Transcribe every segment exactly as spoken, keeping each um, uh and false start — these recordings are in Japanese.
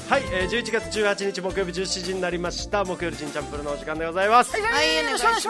はい、えー、じゅういちがつじゅうはちにち木曜日じゅうしちじになりました。木曜日ちんチャンプルのお時間でございます。 はい、はい、お願いします。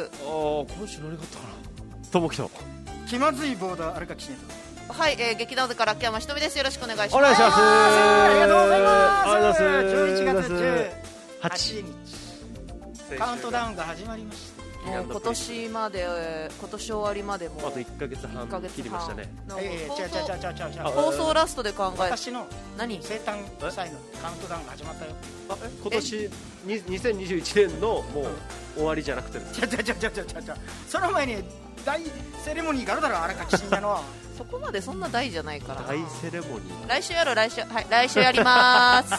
おー、今週何があったかな。ともきと気まずいボーダー荒垣慎と。はい、えー、劇団図から秋山ひとみです。よろしくお願いします。 お願いします。 ありがとうございます。 ありがとうございます。 じゅういちがつじゅうはちにちカウントダウンが始まりました。 もう今年まで、今年終わりまでもあといっかげつはん切りましたね。 えー、ちゃちゃちゃちゃちゃちゃ放送ラストで考えて私の何生誕祭のカウントダウンが始まったよ。 あえ今年にせんにじゅういちねんのもう終わりじゃなくてですちゃちゃちゃちゃちゃちゃちゃその前に大セレモニーがあるだろ荒垣慎也のそこまでそんな大じゃないから大セレモニー来週やろう来週はい来週やりまーす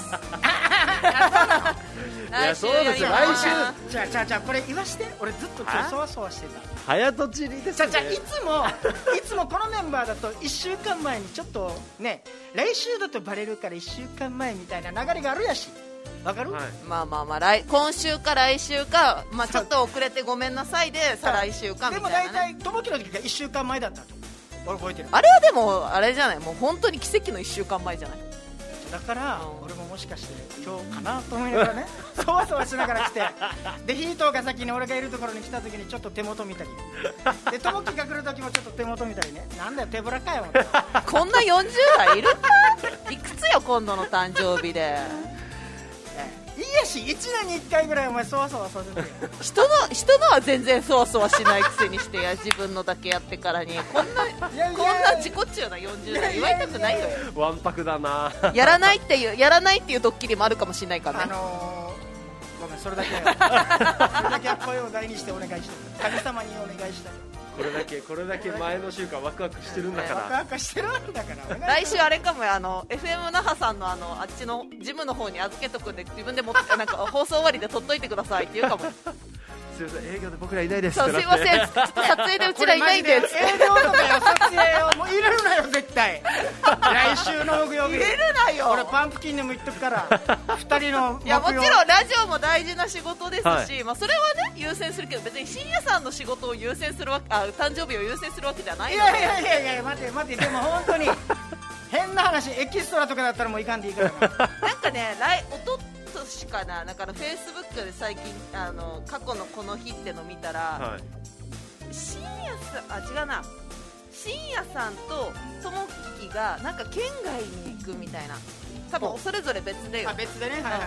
いやそうですよ来週じゃあじゃあじゃあこれ言わして俺ずっと今日そわそわしてた早とちりですね。 じゃあいつもいつもこのメンバーだといっしゅうかんまえにちょっとね来週だとバレるからいっしゅうかんまえみたいな流れがあるやしわかる、はい、 まあまあまあ来今週か来週か、まあ、ちょっと遅れてごめんなさいで再来週かみたいな、ね、 でも大体友樹の時がいっしゅうかんまえだったと俺覚えてる。 あれはでもあれじゃないもう本当に奇跡のいっしゅうかんまえじゃないだから、うん、俺ももしかして今日かなと思いながらねそわそわしながら来てでヒートが先に俺がいるところに来た時にちょっと手元見たりで友樹が来る時もちょっと手元見たりねなんだよ手ぶらかよこんなよんじゅう代いるかいくつよ今度の誕生日でいいやしいちねんにいっかいぐらいお前そわそわさせてよ人の人のは全然そわそわしないくせにしてや自分のだけやってからにこんないやいやこんな自己中なよんじゅう代祝いたくないよわんぱくだなやらないっていうやらないっていうドッキリもあるかもしれないからね、 あのー、ごめんそれだけそれだけ声を大にしてお願いして神様にお願いしたいこれだけこれだけ前の週間ワクワクしてるんだからワクワクしてるんだから来週あれかもよあの エフエム 那覇さんのあのあっちのジムの方に預けとくんで自分で持ってなんか放送終わりで取っといてくださいって言うかもすいません営業で僕らいないですそうすいませんちょっと撮影でうちらいないんで営業とかよ撮影をもう入れるなよ絶対来週の木曜日入れるなよ俺パンプキンでも言っとくからふたりのいやもちろんラジオも大事な仕事ですし、はい、まあ、それはね優先するけど別に深夜さんの仕事を優先するわけあ誕生日を優先するわけじゃないのでいやいやいやいや待って待ってでも本当に変な話エキストラとかだったらもういかんでいいからなんかね来おとしかなだからフェイスブックで最近あの過去のこの日っての見たら、はい、深夜さんあ違うな深夜さんとともきがなんか県外に行くみたいな多分それぞれ別であ別でね、はいはいはい、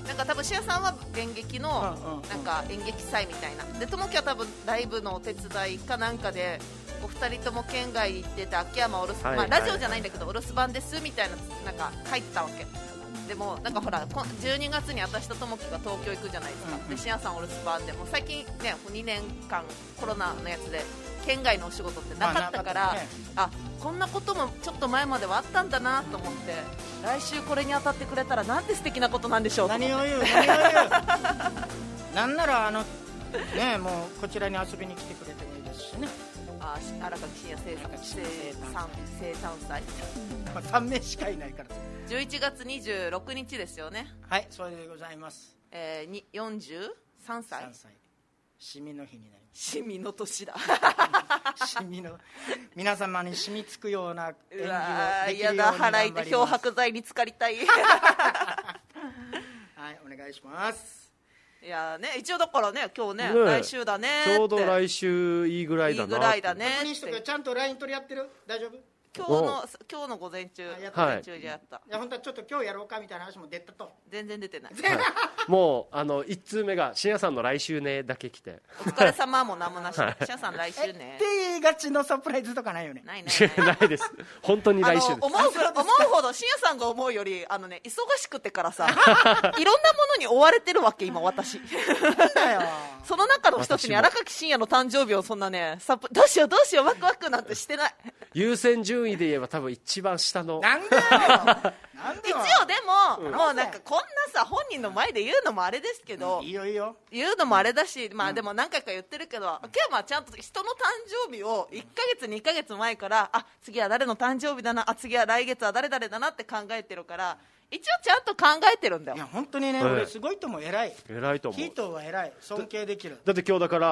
なんか多分深夜さんは演劇のなんか演劇祭みたいなでともきは多分ライブのお手伝いかなんかでお二人とも県外行ってて秋山お留守、はいはい、まあ、ラジオじゃないんだけどお留守番ですみたいななんか書いてたわけでもなんかほらじゅうにがつに私とともきが東京行くじゃないですか、うんうん、で深夜さんお留守番でも最近ねにねんかんコロナのやつで県外のお仕事ってなかったから、まあね、あこんなこともちょっと前まではあったんだなと思って来週これに当たってくれたらなんて素敵なことなんでしょう何を言う何を言うなんならあのねもうこちらに遊びに来てくれてもいいですしねあ荒垣慎也生産生誕祭まあさんめいしかいないからじゅういちがつにじゅうろくにちですよねはいそれでございます、 えー、よんじゅうさんさいさんさいシミの日になりますシミの年だシミの皆様に染みつくような演技をできるように頑張ります。やだ払いで漂白剤に浸かりたいはいお願いしますいやね一応だからね今日ね、ね、来週だねちょうど来週いいぐらいだないいぐらいだね確認しとくちゃんと ライン 取り合ってる大丈夫今日の今日の午前中やった午前中でやった、 はい、いや本当はちょっと今日やろうかみたいな話も出たと全然出てない、 はい、もうあのいち通目が深夜さんの来週ねだけ来てお疲れ様も何もなし、はい、深夜さん来週ねって言いがちのサプライズとかないよねないないないです本当に来週です思う思うほど深夜さんが思うよりあのね忙しくてからさいろんなものに追われてるわけ今私なんだよその中の一つに荒垣慎也の誕生日をそんなねサプどうしようどうしようワクワクなんてしてない優先順位で言えば多分一番下のなんでよ一応でも、うん、もうなんかこんなさ本人の前で言うのもあれですけど、 うん、いいよいいよ言うのもあれだし、まあでも何回か言ってるけど、うん、秋山はちゃんと人の誕生日をいっかげつにかげつまえからあ次は誰の誕生日だなあ次は来月は誰々だなって考えてるから一応ちゃんと考えてるんだよ。 いや本当にね、はい、俺すごいと思う偉い偉いと思うヒートは偉い尊敬できるだって今日だから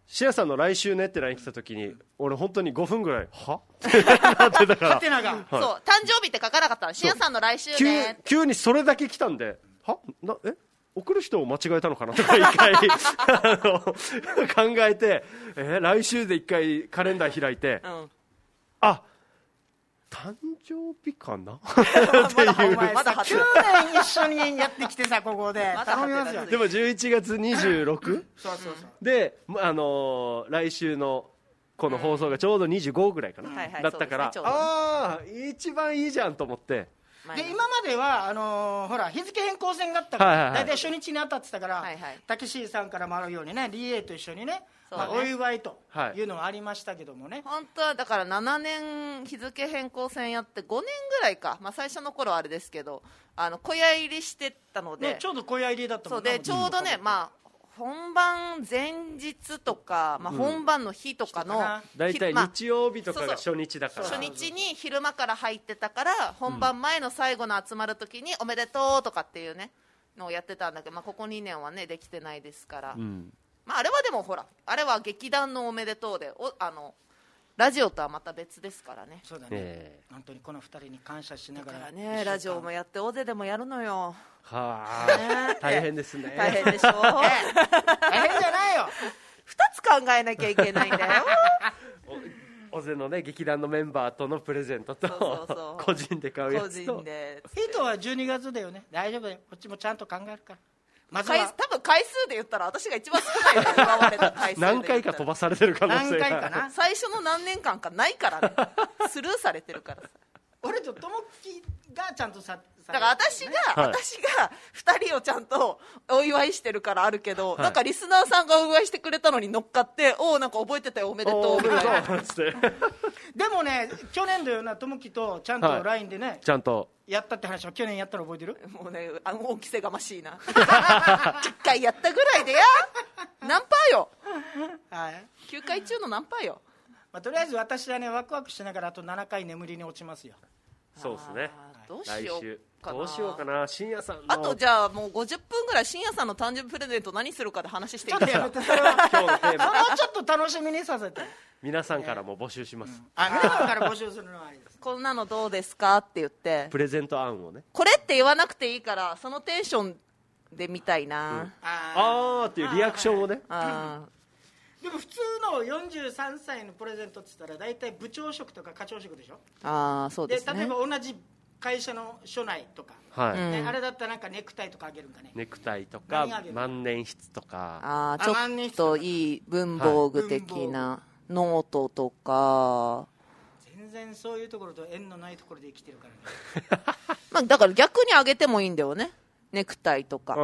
シアさんの来週ねって ライン 来た時に俺本当にごふんぐらいはってなってたからハテナが、 そう誕生日って書かなかったの。しんやさんの来週ね急急にそれだけ来たんではなえ送る人を間違えたのかなとか一回あの考えて、えー、来週で一回カレンダー開いて、うん、あ誕生日かなっていうお前さきゅうねん一緒にやってきてさここで頼みますよ。 でもじゅういちがつにじゅうろくそうそうそうで、あのー、来週のこの放送がちょうどにじゅうごぐらいかな、うん、だったから、ね、ああ一番いいじゃんと思って。 で今まではあのー、ほら日付変更線があったから、はいはいはい、大体初日に当たってたから、はいはい、たけしさんからもあるようにね ディーエー と一緒にね、まあ、お祝いというのはありましたけどもね、 はい、本当はだからななねん日付変更線やってごねんぐらいか、まあ、最初の頃はあれですけどあの小屋入りしてたので、 ね、ちょうど小屋入りだったもんね。 そうでちょうどね、まあ本番前日とか、まあ、本番の日とかの、うん、 だいたい日曜日とかが初日だから、 そうそう初日に昼間から入ってたから本番前の最後の集まる時におめでとうとかっていうねのをやってたんだけど、まあ、ここにねんはねできてないですから、うんまあ、あれはでもほらあれは劇団のおめでとうでおあのラジオとはまた別ですからね。 そうだね、えー、本当にこのふたりに感謝しながらだからねラジオもやって大勢でもやるのよ。 はあ、ね、大変ですね。 大変でしょ大変じゃないよふたつ考えなきゃいけないんだよおぜのね劇団のメンバーとのプレゼントとそうそうそう個人で買うやつと個人でヒートはじゅうにがつだよね。大丈夫だよこっちもちゃんと考えるから。 まずは多分回数で言ったら私が一番少ないよ奪われた回数で何回か飛ばされてる可能性が何回かな最初の何年間かないからねスルーされてるからさ俺と友樹がちゃんとさだから私が、はい、私がふたりをちゃんとお祝いしてるからあるけど、はい、なんかリスナーさんがお祝いしてくれたのに乗っかっておおなんか覚えてたよおめでとうみたいなでもね去年だよな友樹とちゃんと ライン でね、はい、 ちゃんとやったって話は去年やったの覚えてる？ もうねあの大きせがましいないっかいやったぐらいでや何パーよ、はい、きゅうかい中の何パーよ、 まあ、とりあえず私はねワクワクしながらあとななかい眠りに落ちますよ。 そうですね。 どうしようかなどうしようかな深夜さんのあとじゃあもうごじゅっぷんぐらい深夜さんの誕生日プレゼント何するかで話していいですか？ ちょっとやめてそれは今日のテーマそれはちょっと楽しみにさせて皆さんからも募集します、 うん、あ皆さんから募集するのはありです。 こんなのどうですかって言ってプレゼント案をねこれって言わなくていいからそのテンションで見たいな、うん、 あーっていうリアクションをねあでも普通のよんじゅうさんさいのプレゼントって言ったら大体部長職とか課長職でしょ。 ああそうですね。 で例えば同じ会社の所内とか、はいね、あれだったらなんかネクタイとかあげるんかね。 ネクタイとか万年筆とかああちょっといい文房具的な、はい、ノートとか全然そういうところと縁のないところで生きてるからねまあだから逆にあげてもいいんだよねネクタイとか、うん、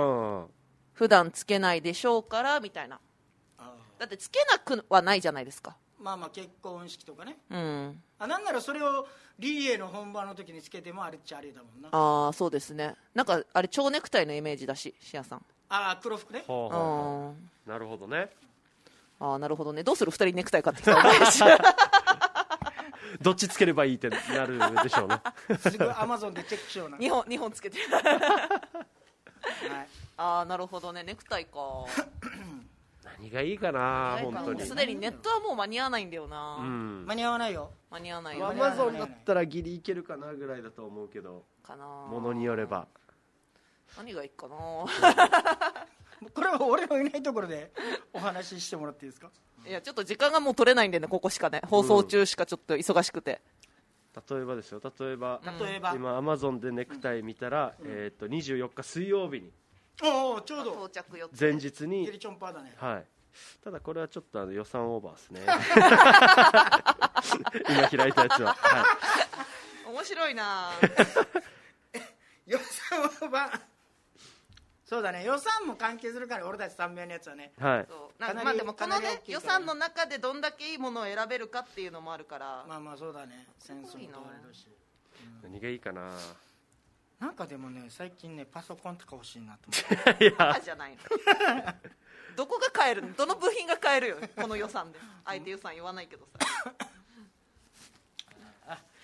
普段つけないでしょうからみたいな。だってつけなくはないじゃないですか。 まあまあ結婚式とかね、 うん、 あなんならそれをリエの本番の時につけてもあれっちゃあれだもんな。 ああそうですね。なんかあれ蝶ネクタイのイメージだしシアさんああ黒服ね。 ほうほうほうなるほどね。 ああなるほどね。どうするふたりネクタイ買ってきたらどっちつければいいってなるでしょうねすごいアマゾンでチェックしようなにほんにほんつけてはい、ああなるほどねネクタイか何がいいかな本当に。 すでにネットはもう間に合わないんだよな、 うん、間に合わないよ間に合わないよ。 アマゾンだったらギリいけるかなぐらいだと思うけどかなものによれば何がいいかなこれは俺のいないところでお話ししてもらっていいですか？ いやちょっと時間がもう取れないんでねここしかね放送中しかちょっと忙しくて、 うん、例えばですよ例えば、 例えば今アマゾンでネクタイ見たら、うんえー、とにじゅうよっか水曜日におおちょうど到着予定前日にゲリチョンパーだね、 はい、ただこれはちょっとあの予算オーバーですね今開いたやつは、はい、 面白いな予算オーバーそうだね予算も関係するから俺たちさん名のやつはね、 はい、 そうなんかまあでもこのね予算の中でどんだけいいものを選べるかっていうのもあるからまあまあそうだねセンスも問われるし、 うん、何がいいかな。 なんかでもね最近ねパソコンとか欲しいなと思っていやバカじゃないのどこが買えるのどの部品が買えるよこの予算で相手予算言わないけどさ予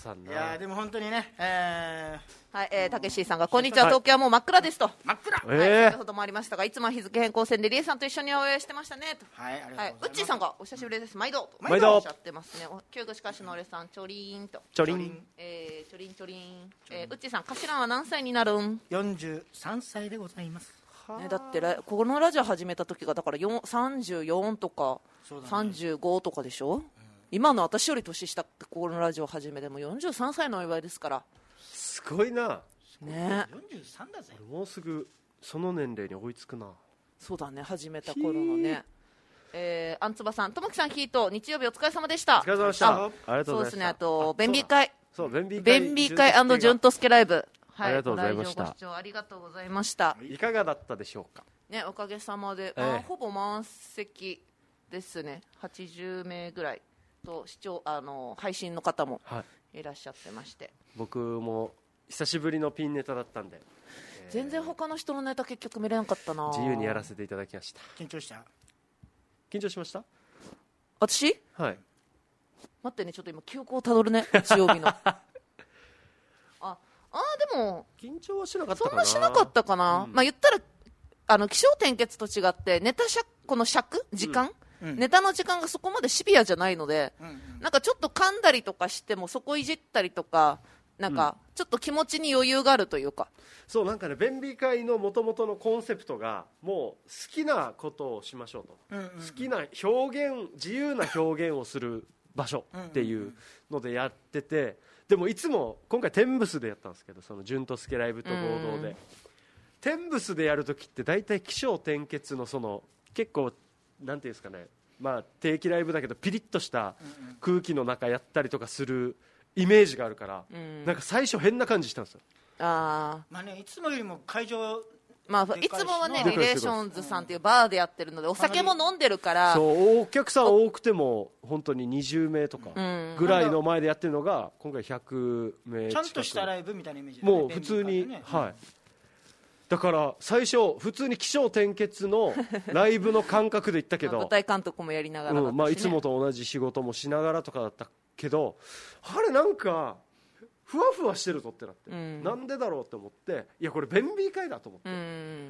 さんな。 いやでも本当にね、えー、はい、えー、たけしさんがこんにちは、東京はもう真っ暗ですと。 真っ暗。 はい、えー、先ほどもありましたが、いつも日付変更線でリエさんと一緒に応援してましたねと。 はい、ありがとうございます。 はい、うっちーさんがお久しぶりです。毎度と毎度おっしゃってますね。旧具しかしの俺さん、ちょりーんと。 ちょりん。 えー、ちょりんちょりん。えー、うっちーさん、かしらんは何歳になるん？ よんじゅうさんさいでございます。 ね、だってこのラジオ始めた時がだからさんじゅうよんとか、ね、さんじゅうごとかでしょ、うん、今の私より年下ってこのラジオ始めでもよんじゅうさんさいのお祝いですから。 すごいなね。 よんじゅうさんだぜ。 もうすぐその年齢に追いつくな。 そうだね、始めた頃のね。えー、あんつばさん、ともきさん、ヒート日曜日お疲れ様でした。 お疲れ様でした。ありがとうございました。 そうですね、あと便秘会、 そう便秘会便秘会&じゅんとすけライブ、 はい、ありがとうございました。 ご視聴ありがとうございました。 いかがだったでしょうか。 ね、おかげさまで、 ええ、 まあ、ほぼ満席ですね。はちじゅうめいぐらいと視聴あの配信の方もいらっしゃってまして、はい、 僕も久しぶりのピンネタだったんで、 えー、全然他の人のネタ結局見れなかったな。 自由にやらせていただきました。 緊張した緊張しました。 私、 はい、 待ってね、ちょっと今記憶をたどるね、日曜日のああでも緊張はしなかったかな。 そんなしなかったかな、うん、まあ言ったらあの起承転結と違ってネタ尺この尺時間、うん、ネタの時間がそこまでシビアじゃないので、うんうん、なんかちょっと噛んだりとかしてもそこいじったりとかなんかちょっと気持ちに余裕があるというか、 うん、そうなんかね、便秘会の元々のコンセプトがもう好きなことをしましょうと、うんうんうん、好きな表現自由な表現をする場所っていうのでやってて、でもいつも今回テンブスでやったんですけど、その純とすけライブと合同で、うん、テンブスでやるときって大体起承転結のその結構なんていうんですかね、まあ定期ライブだけどピリッとした空気の中やったりとかするイメージがあるから、うん、なんか最初変な感じしたんですよ。 あまあね、いつもよりも会場まあ、いつもはねリレーションズさんっていうバーでやってるのでお酒も飲んでるから、 そうお客さん多くても本当ににじゅうめいとかぐらいの前でやってるのが今回ひゃくめい近く、 ちゃんとしたライブみたいなイメージ、 ね、もう普通に、ね、はい、だから最初普通に起承転結のライブの感覚で行ったけど舞台監督もやりながらだったし、ね、 うんまあ、いつもと同じ仕事もしながらとかだったけど、あれなんかふわふわしてるぞってなって、うん、なんでだろうって思って、いやこれ便秘会だと思って、うん、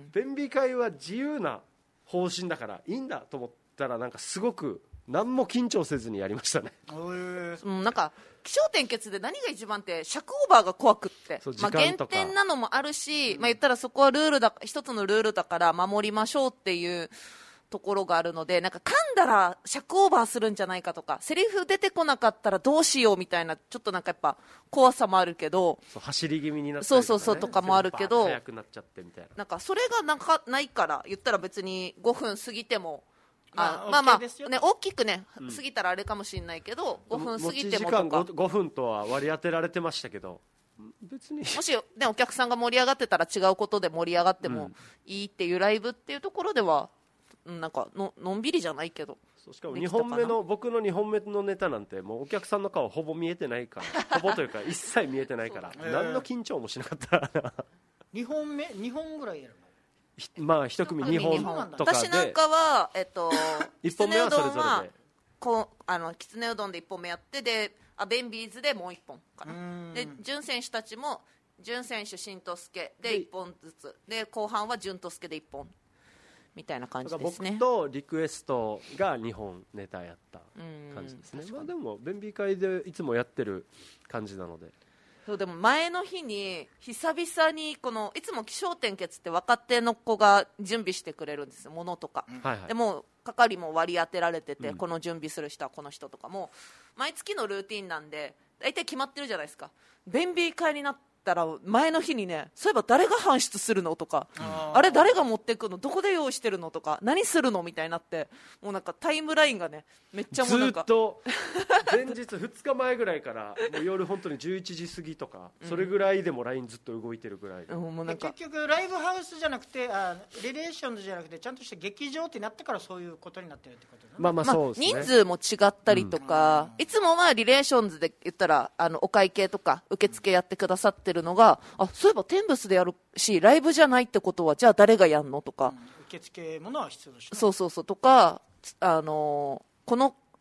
便秘会は自由な方針だからいいんだと思ったら、なんかすごく何も緊張せずにやりましたね。 うん、なんか起承転結で何が一番って尺オーバーが怖くって、まあ、減点なのもあるし、まあ、言ったらそこはルールだ一つのルールだから守りましょうっていうところがあるので、なんか噛んだら尺オーバーするんじゃないかとか、セリフ出てこなかったらどうしようみたいな、ちょっとなんかやっぱ怖さもあるけど、 そう走り気味になったりとか、ね、 そうそうそうとかもあるけど、 速くなっちゃってみたいな、 なんかそれがなんかないから、言ったら別にごふん過ぎてもあまあまあ、ね、大きくね、うん、過ぎたらあれかもしれないけどごふん過ぎてもとか、 持ち時間 ご, ごふんとは割り当てられてましたけど、別にもし、ね、お客さんが盛り上がってたら違うことで盛り上がってもいいっていうライブっていうところでは、なんか の, のんびりじゃないけど、 しかもにほんめの僕のにほんめのネタなんてもうお客さんの顔ほぼ見えてないからほぼというか一切見えてないから何の緊張もしなかったにほんめにほんぐらいやるの、 まあ一組にほんとかで、 私なんかは、えっと、 いっぽんめはそれぞれでこうあのきつねうどんでいっぽんめやって、であベンビーズでもういっぽんかな、で準選手たちも準選手しんとすけでいっぽんずつで、後半は準とすけでいっぽんみたいな感じですね。 僕とリクエストがにほんネタやった感じですね。まあ、でも便秘会でいつもやってる感じなので、 そうでも前の日に久々にこのいつも起承転結って若手の子が準備してくれるんですよ、ものとか、うん、でも係も割り当てられてて、うん、この準備する人はこの人とかも毎月のルーティンなんで大体決まってるじゃないですか。便秘会になったら前の日にね、そういえば誰が搬出するのとか、うん、あれ誰が持ってくの、どこで用意してるのとか、何するのみたいになって、もうなんかタイムラインがねめっちゃもうなんかずっと前日ふつかまえぐらいからもう夜本当にじゅういちじ過ぎとか、それぐらいでも ライン ずっと動いてるぐらいで、うん、 もうなんか結局ライブハウスじゃなくてあリレーションズじゃなくてちゃんとした劇場ってなってからそういうことになってるってことだね。 まあまあそうですね、 まあ、人数も違ったりとか、うん、いつもはリレーションズで言ったらあのお会計とか受付やってくださってるのが、あそういえばテンブスでやるしライブじゃないってことはじゃあ誰がやんのとか、うん、 受付ものは必要だし、ね、 そうそうそうとか、あのこの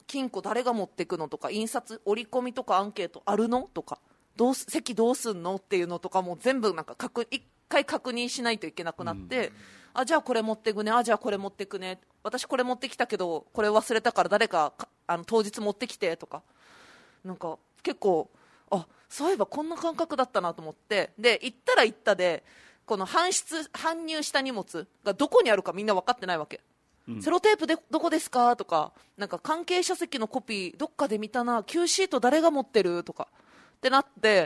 金庫誰が持ってくのとか、印刷折り込みとかアンケートあるのとか、どうす席どうすんのっていうのとかも全部なんか確一回確認しないといけなくなって、うん、あじゃあこれ持ってくね、あじゃあこれ持ってくね、私これ持ってきたけどこれ忘れたから誰かあの当日持ってきてとか、なんか結構あそういえばこんな感覚だったなと思って、で行ったら行ったでこの搬出搬入した荷物がどこにあるかみんな分かってないわけ、うん、セロテープでどこですかとか、なんか関係者席のコピーどっかで見たな、 Q シート誰が持ってるとかってなって、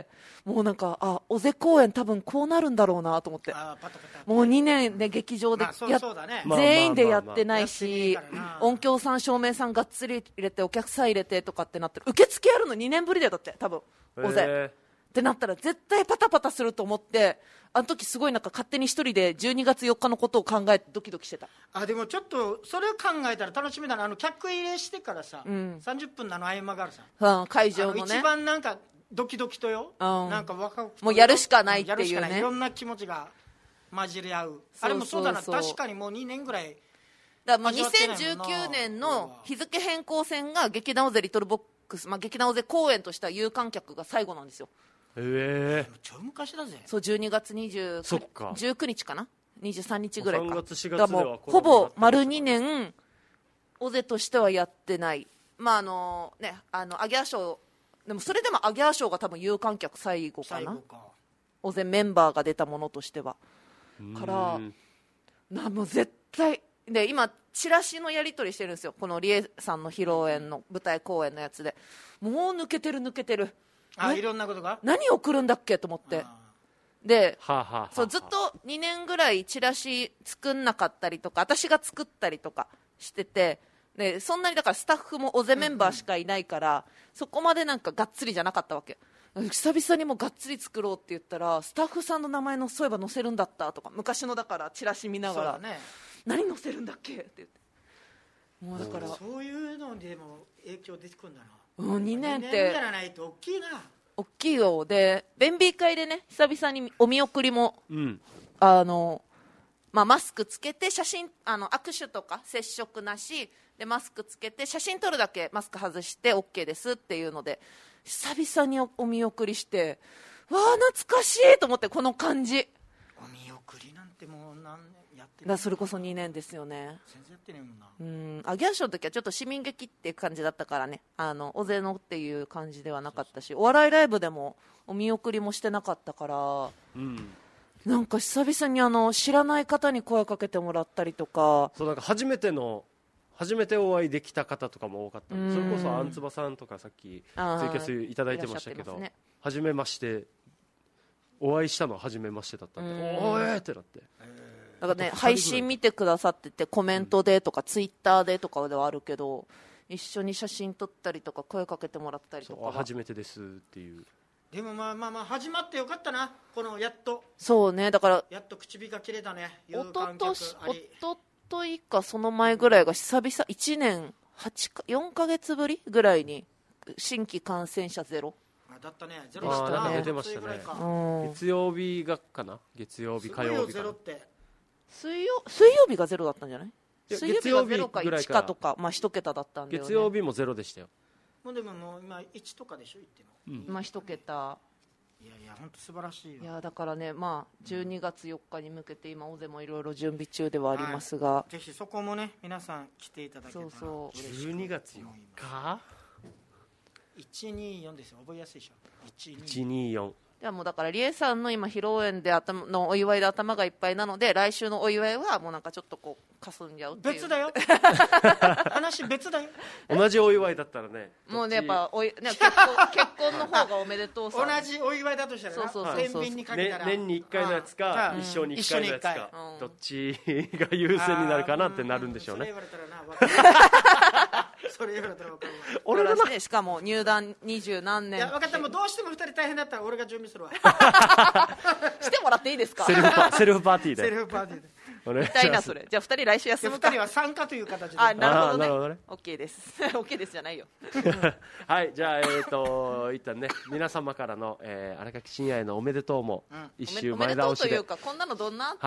もうなんかあ尾瀬公園多分こうなるんだろうなと思って、 あパタパタもうにねんで劇場でや、まあそうそうね、全員でやってないし、音響さん照明さんがっつり入れてお客さん入れてとかってなってる、受付やるのにねんぶりだよだって多分尾瀬、えー、ってなったら絶対パタパタすると思って、あの時すごいなんか勝手に一人でじゅうにがつよっかのことを考えてドキドキしてた。 あでもちょっとそれを考えたら楽しみだな。あの客入れしてからさ、うん、さんじゅっぷんのあの合間があるさ、 うん、会場のね一番なんかドキドキとよ、うん、なんか若くもうやるしかないっていうね、 いろんな気持ちが混じり合う。あれもそうだな、確かにもうにねんぐらいだからもうにせんじゅうきゅうねんの日付変更線が劇団尾瀬リトルボックス、まあ、劇団尾瀬公演としては有観客が最後なんですよ。 へえちょ昔だぜ。 そうじゅうにがつにじゅうくにちかな、にじゅうさんにちぐらいか、 さんがつしがつではもうほぼ丸にねん尾瀬としてはやってない。まああのねあのアギャーショーでもそれでもアギャーショーが多分有観客最後かな、尾瀬メンバーが出たものとしてはからな、もう絶対で今チラシのやり取りしてるんですよ、このリエさんの披露宴の舞台公演のやつで、もう抜けてる抜けてる、 あいろんなことが何送るんだっけと思って、で、 はあはあはあ、 そうずっとにねんぐらいチラシ作んなかったりとか私が作ったりとかしてて、でそんなにだからスタッフも尾瀬メンバーしかいないから、うんうん、そこまでなんかがっつりじゃなかったわけ。久々にもがっつり作ろうって言ったらスタッフさんの名前のそういえば載せるんだったとか、昔のだからチラシ見ながら、ね、何載せるんだっけって言って、もうだからそういうのでも影響出てくるんだな、 うん、にねんってにねんやらないと大きいな、 大きいよ。で弁美会でね久々にお見送りも、 うん、 あのまあ、マスクつけて写真あの握手とか接触なしでマスクつけて写真撮るだけマスク外して OK ですっていうので久々に お, お見送りして、わあ懐かしいと思って、この感じ。 お見送りなんてもう何年やってる、 だそれこそにねんですよね。 全然やってねえもんな。 うんアギャーショーの時はちょっと市民劇っていう感じだったからね、あの尾瀬のっていう感じではなかったし、お笑いライブでもお見送りもしてなかったから、 うん、 なんか久々にあの知らない方に声かけてもらったりとか、 そうなんか初めての初めてお会いできた方とかも多かったんで、それこそあんつばさんとかさっきツイキャスいただいてましたけど、ね、初めましてお会いしたのは初めましてだったんで、おーいってなって、 だからね配信見てくださっててコメントでとか、うん、ツイッターでとかではあるけど、一緒に写真撮ったりとか声かけてもらったりとか、 初めてですっていう。 でもまあまあまあ始まってよかったな、このやっと。 そうね、だからやっと口火が切れたね。 おととしおとといかその前ぐらいが久々いちねんはちかよんかげつぶりぐらいに新規感染者ゼロだったね。ゼロでしたね。 あ出てましたね、うん、月曜日がかな、月曜日火曜日かな、 水曜水曜日がゼロだったんじゃない？水曜日がゼロかいちかとか、まあ一桁だったんだよね。 月曜日もゼロでしたよ。 もうでももう今いちとかでしょ言っても、 うん、今一桁。 いやいや本当素晴らしいよ。 いやだからね、まあじゅうにがつよっかに向けて今尾瀬もいろいろ準備中ではありますが、はい、 ぜひそこもね皆さん来ていただければ。 そうそうじゅうにがつよっかいちにーよんですよ、覚えやすいでしょ。 いちにーよんいやもうだからリエさんの今披露宴で頭のお祝いで頭がいっぱいなので、来週のお祝いはもうなんかちょっとこうかすんじゃうっていう。 別だよ話別だよ。 同じお祝いだったらね、 もうねやっぱおい、ね、結婚結婚の方がおめでとうさ。 同じお祝いだとしたらな、 そうそうそう天秤にかけたら、 ね、年にいっかいのやつか、うん、一生にいっかいのやつか、うん、どっちが優先になるかなってなるんでしょうね。 それ言われたらな分かるそれ言われたら分かるわ。 俺がね、しかも入団二十何年。 いや分かった、もうどうしてもふたり大変だったら俺が準備するわしてもらっていいですか？ セルフパ、セルフパーティーで。 セルフパーティーで。 痛いなそれ。じゃあふたり来週休むか。 ふたりは参加という形で。 あ、なるほどね。 なるほどね。 OK です。OK ですじゃないよ。 はい、じゃあえっ、ー、と一旦ね皆様からの、えー、荒垣真也へのおめでとうも一周前倒しで。 おめでとうというかこんなのどんなっていうね。はい、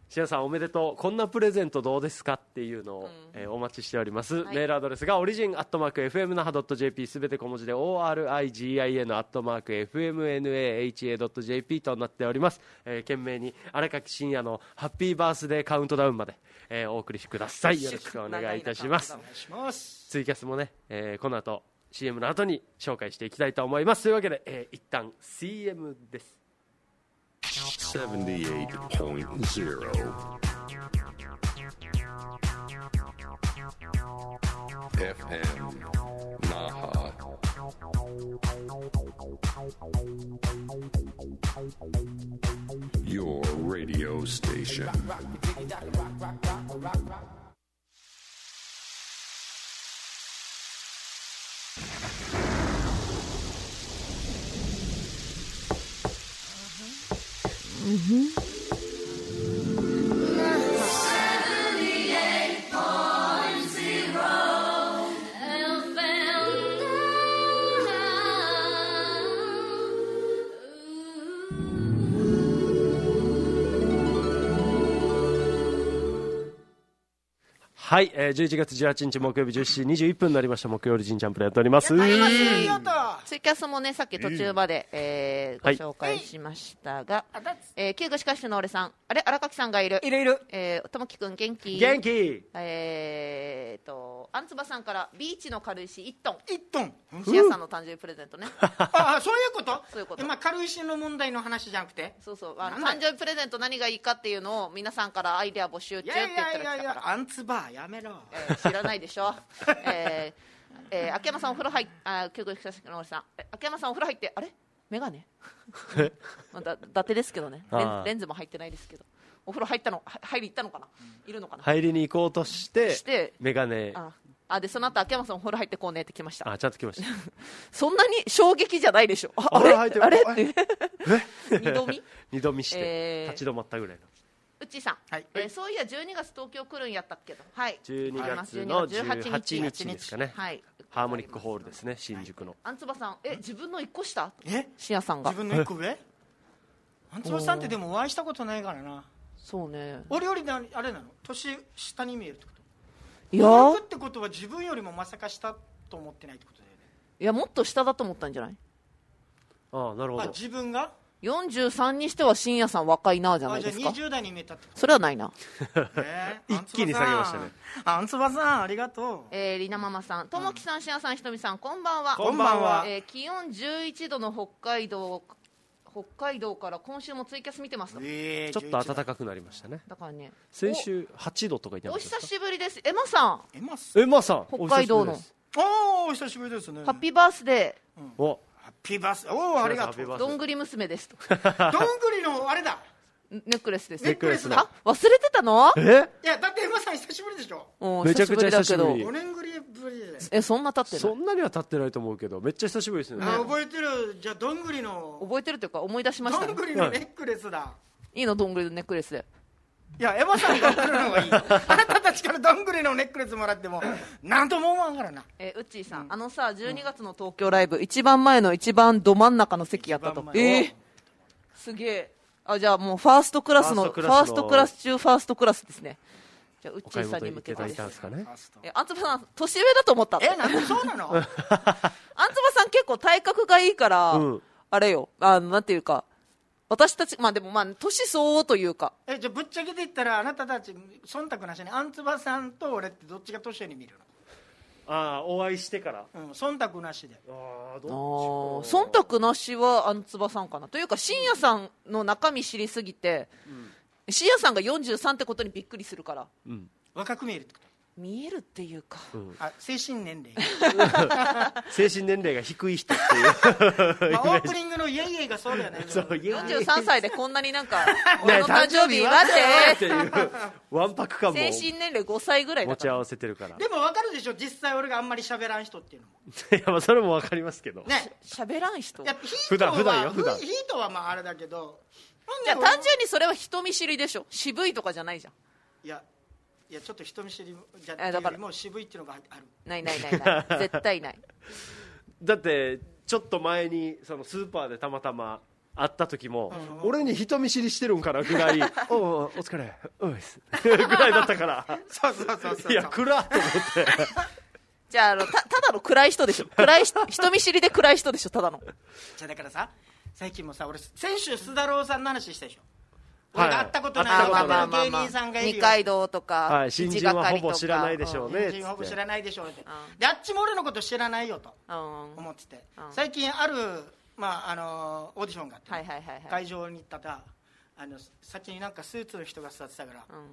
しやさんおめでとう、こんなプレゼントどうですかっていうのを、うんえー、お待ちしております、はい、メールアドレスがオリジンアットマーク エフエムナハドットジェーピー すべて小文字で オーアールアイジーアイエヌ アットマーク エフエムエヌエーエイチエードットジェーピー となっております、えー、懸命に荒垣真也のハッピーバースデーカウントダウンまで、えー、お送りください。よろしくお願いいたします。ツイキャスもね、えー、この後 シーエム の後に紹介していきたいと思います。というわけで、えー、一旦 シーエム です。 セブンティーエイトポイントゼロ エフエム Naha Your radio station. Mm-hmm. はい、えー、じゅういちがつじゅうはちにち木曜日じゅうしちじにじゅういっぷんになりました。木曜日ジンチャンプでやっております。 ツイキャスもねさっき途中まで、えー、ご紹介しましたが、はいえー、旧具歯科師の俺さん、あれ荒垣さんがいるいるいる、 えー、ともきくん元気元気、 えーとあんつばさんからビーチの軽石いっトンいっトンシアさんの誕生日プレゼントねああそういうことそういうこと、 まあ、軽石の問題の話じゃなくてそうそうあの誕生日プレゼント何がいいかっていうのを皆さんからアイデア募集中って言ったら来たから、いやいやいやいやあんつばやめろ、 えー、知らないでしょえーえー、秋山さんお風呂入っあ旧具歯科師の俺さん、秋山さんお風呂入ってあれメガネだ伊達ですけどねレン、レンズも入ってないですけどお風呂入ったの入り行ったのかな、いるのかな、 入りに行こうとしてしてメガネああでその後秋山さんお風呂入ってこうねって来ました。 あちゃんと来ましたそんなに衝撃じゃないでしょ。 あ, あれあれあれって二度見二度見して、 えー、 立ち止まったぐらいのうっちーさん、はいえー、そういやじゅうにがつ東京来るんやったっけど、はい、 じゅうにがつのじゅうはちにちですかね、はい、ハーモニックホールですね新宿の、はい、 あんつばさんえ自分のいっこ下えしやさんが自分のいっこ上あんつばさんってでもお会いしたことないからな。 そうね俺よりあれなの年下に見えるってこと。 いや驚くってことは自分よりもまさか下と思ってないってことだよね。 いやもっと下だと思ったんじゃない。 ああなるほど。 あ自分がよんじゅうさんにしては深夜さん若いなじゃないですか。 じゃあにじゅう代に見えたってこと。 それはないな、 えー、一気に下げましたね。 あんつばさんありがとう、 えー、りなママさんともきさんしやさんひとみさんこんばんは。 こんばんは、 えー、気温じゅういちどの北海道北海道から今週もツイキャス見てますと、 えー、ちょっと暖かくなりましたね。 だからね先週はちどとか言ってまおした。 久しぶりです。エマさんエマさんエマさん北海道のおお久しぶりですね。 ハッピーバースデー、うん、おハッピーバースデーおおありがとう。 どんぐり娘ですとどんぐりのあれだネックレスです。 ネックレスだ。 忘れてたの？ え？ いやだってエマさん久しぶりでしょ。 めちゃくちゃ久しぶり。 ごねんぶりぶりで。 えそんな経ってない。 そんなには経ってないと思うけどめっちゃ久しぶりですね。 あ覚えてる。じゃあどんぐりの覚えてるというか思い出しました、ね。 どんぐりのネックレスだ。 いいのどんぐりのネックレスで。 いやエマさんが送るのがいい。あなたたちからどんぐりのネックレスもらってもなんとも思わんからな。 えー、うっちーさん、うん、あのさじゅうにがつの東京ライブ、うん、一番前の一番ど真ん中の席やったと。えー、すげえ。あじゃあもうファーストクラスのファーストクラス中ファーストクラスですね。じゃあウッチーさんに向けてです。 ね、 えあんつばさん年上だと思ったって。 えなんでそうなの？あんつばさん結構体格がいいから、うん、あれよあのなんていうか私たちまあでもまあ年相応というか。 えじゃあぶっちゃけて言ったらあなたたち忖度なしにあんつばさんと俺ってどっちが年上に見るの？ ああお会いしてから、 うん、忖度なしで。 ああどっちか忖度なしはあんつばさんかなというか深夜さんの中身知りすぎて、うん、深夜さんがよんじゅうさんってことにびっくりするから、 うん、若く見えるってこと。 見えるっていうか、 うん、あ精神年齢精神年齢が低い人っていう、 まあ、オープニングのイエイエイがそうだよね。 そうよんじゅうさんさいでこんなになんか俺の誕生日はっていうわんぱく感も精神年齢ごさいぐらいだから持ち合わせてるから。 でも分かるでしょ実際俺があんまり喋らん人っていうのも。 いやまあそれも分かりますけどね喋らん人。 いやヒートは普段よ普段ヒートはまああれだけどじゃあ単純にそれは人見知りでしょ。渋いとかじゃないじゃん。 いやいやちょっと人見知りじゃっていうよりも渋いっていうのがある。 ないないないない絶対ない。 だってちょっと前にそのスーパーでたまたま会った時も、 うん俺に人見知りしてるんかなぐらいおうお疲れおいっすぐらいだったからそうそうそうそういや暗っと思ってじゃあ、あのたただの暗い人でしょ。暗い人人見知りで暗い人でしょ、ただの。 じゃあだからさ最近もさ俺先週須田郎さんの話したでしょ、 はい俺が会ったことない会ったことない若手の芸人さんがいるよ二階堂とか、 はい新人はほぼ知らないでしょうね新人ほぼ知らないでしょうって、 うんであっちも俺のこと知らないよとうん、うん思ってて、 うん最近ある、まあ、あのオーディションがあって、 はいはいはいはい、 会場に行ったらあの先になんかスーツの人が座ってたからうん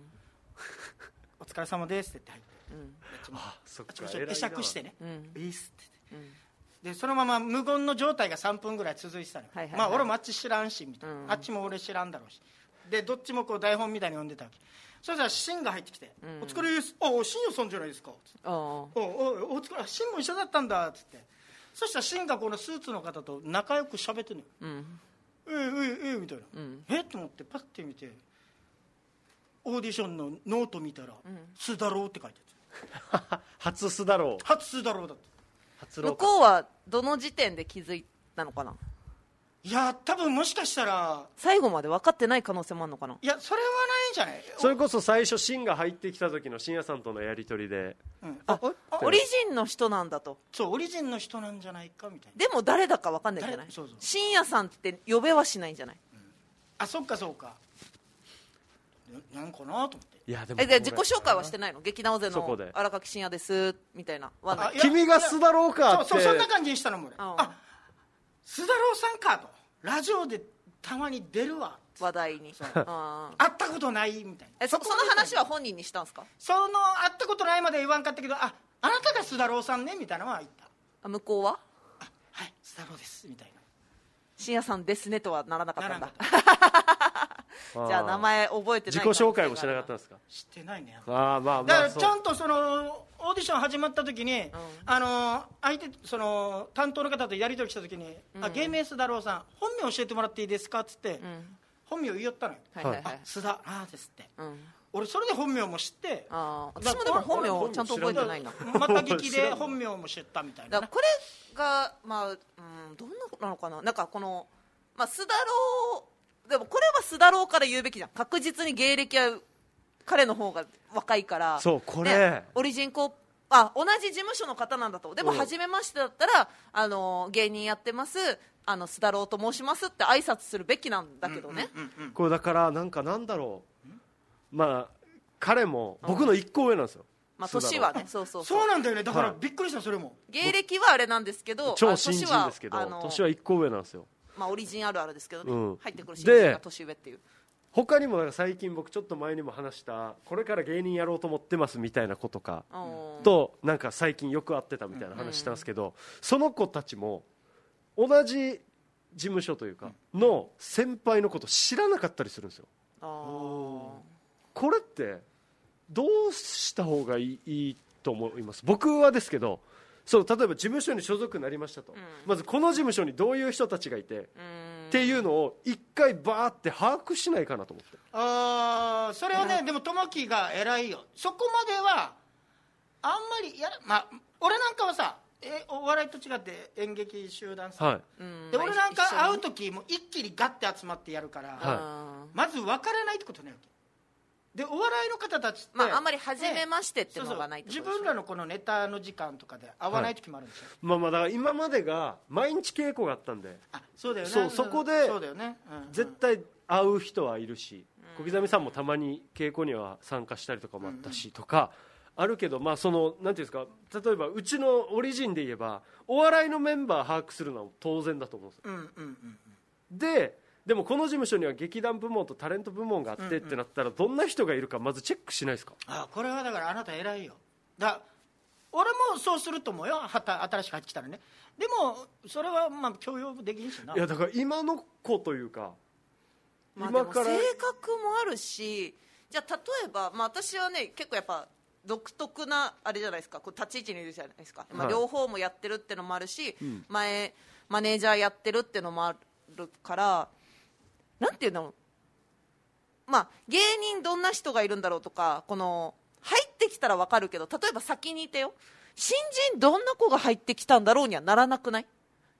「お疲れ様です」って言って入って、 うんあっちもあそっかあっちもちょっと会釈してねうん 「いいっす」って言ってうんでそのまま無言の状態がさんぷんぐらい続いてたのよ、 はいはいはいまあ俺もあっち知らんしみたいな、 うんあっちも俺知らんだろうしでどっちもこう台本みたいに読んでたわけ。そしたらシンが入ってきて「 うんお疲れです」「あおシンさんじゃないですか」つってああおおお疲れシンも一緒だったんだ」っつってそしたらシンがこのスーツの方と仲良く喋ってるのようん 「ええええええみたいなうん 「えっ?」と思ってパッて見てオーディションのノート見たら「須田郎」って書いてある初須だろう初須田郎だった初郎向こうはどの時点で気づいたのかな。 いや多分もしかしたら最後まで分かってない可能性もあるのかな。 いやそれはないんじゃないそれこそ最初シンが入ってきた時の深夜さんとのやり取りでうんああオリジンの人なんだと。 そうオリジンの人なんじゃないかみたいなでも誰だか分かんないんじゃない。 誰そうそう深夜さんって呼べはしないんじゃない。 あそっかそうかななんかなと思っていやでもえで自己紹介はしてないの。劇団大勢のそこで荒垣深夜ですみたいなはない。 あいや君が須だろうかってそうそうそんな感じにしたのも俺うんあ須田郎さんかとラジオでたまに出るわ話題に。 そうあー会ったことないみたいなえそその話は本人にしたんですか。 その会ったことないまで言わんかったけどああなたが須田郎さんねみたいなのは言ったあ向こうはあはい須田郎ですみたい深夜さんですねとはならなかったんだならな。 じゃあ名前覚えて自己ない。 紹介もしなかったんですか。 知ってないねああまあまだからあそうちゃんとそのオーディション始まった時に、 んあの相手その担当の方とやり取りした時に「あ芸名須田郎さん本名教えてもらっていいですか?」っつって、 うん本名言いよったのよ「 はいはいはいあ須田あーです」ってうん俺それで本名も知ってあー私もでも本名をちゃんと覚えてないな。 また劇で本名も知ったみたいなねだからこれがまあ、うん、どんななのかな。なんかこのまあ須田郎でもこれは須田郎から言うべきじゃん。確実に芸歴は彼の方が若いから。 そうこれねオリジンコープあ同じ事務所の方なんだと。でもうん初めましてだったら、あの芸人やってますあの須田郎と申しますって挨拶するべきなんだけどね。 うんうんこれだからなんかなんだろうまあ彼も僕の一個上なんですよ、 まあ須田郎年はねそうそうそうそうなんだよねだからはいびっくりしたそれも芸歴はあれなんですけど超新人ですけどあ年はあの年は一個上なんですよ。 まあオリジンあるあるですけどね、 うん入ってくる新人が年上っていう。 他にもなんか最近僕ちょっと前にも話したこれから芸人やろうと思ってますみたいなことかうんとなんか最近よく会ってたみたいな話したんですけど、その子たちも同じ事務所というかの先輩のこと知らなかったりするんですよ。 あーこれってどうした方がいいいいと思います。僕はですけどそう例えば事務所に所属になりましたと、 んまずこの事務所にどういう人たちがいて、 うんっていうのを一回バーって把握しないかなと思って。 あーそれはね、でも友樹が偉いよそこまではあんまりやら、まあ、俺なんかはさえお笑いと違って演劇集団さ、 はいうんで俺なんかまあ会う時も一気にガッて集まってやるから、 はまず分からないってことになるわけでお笑いの方たちって、 まああんまり初めましてっていうのがないってそうことでしょそう自分らのこのネタの時間とかで会わない時もあるんですよ、 まあまあだから今までが毎日稽古があったんであそうだよねそうそこでそうだよね、うんうん絶対会う人はいるし、小刻みさんもたまに稽古には参加したりとかもあったしとかあるけど、まあそのなんていうんですか、例えばうちのオリジンで言えばお笑いのメンバー把握するのは当然だと思うんですよ。 うんうんうんででもこの事務所には劇団部門とタレント部門があってってなったらどんな人がいるかまずチェックしないですか。 あこれはだからあなた偉いよだ俺もそうすると思うよはた新しく入ってきたらねでもそれはまあ許容できんしないやだから今の子というかまあ、で今からも性格もあるし、じゃあ例えば、まあ、私はね結構やっぱ独特なあれじゃないですか、こう立ち位置にいるじゃないですか、まあ、 はい両方もやってるってのもあるし、 ん前マネージャーやってるってのもあるからなんていうの、まあ、芸人どんな人がいるんだろうとかこの入ってきたら分かるけど例えば先にいてよ新人どんな子が入ってきたんだろうにはならなくない？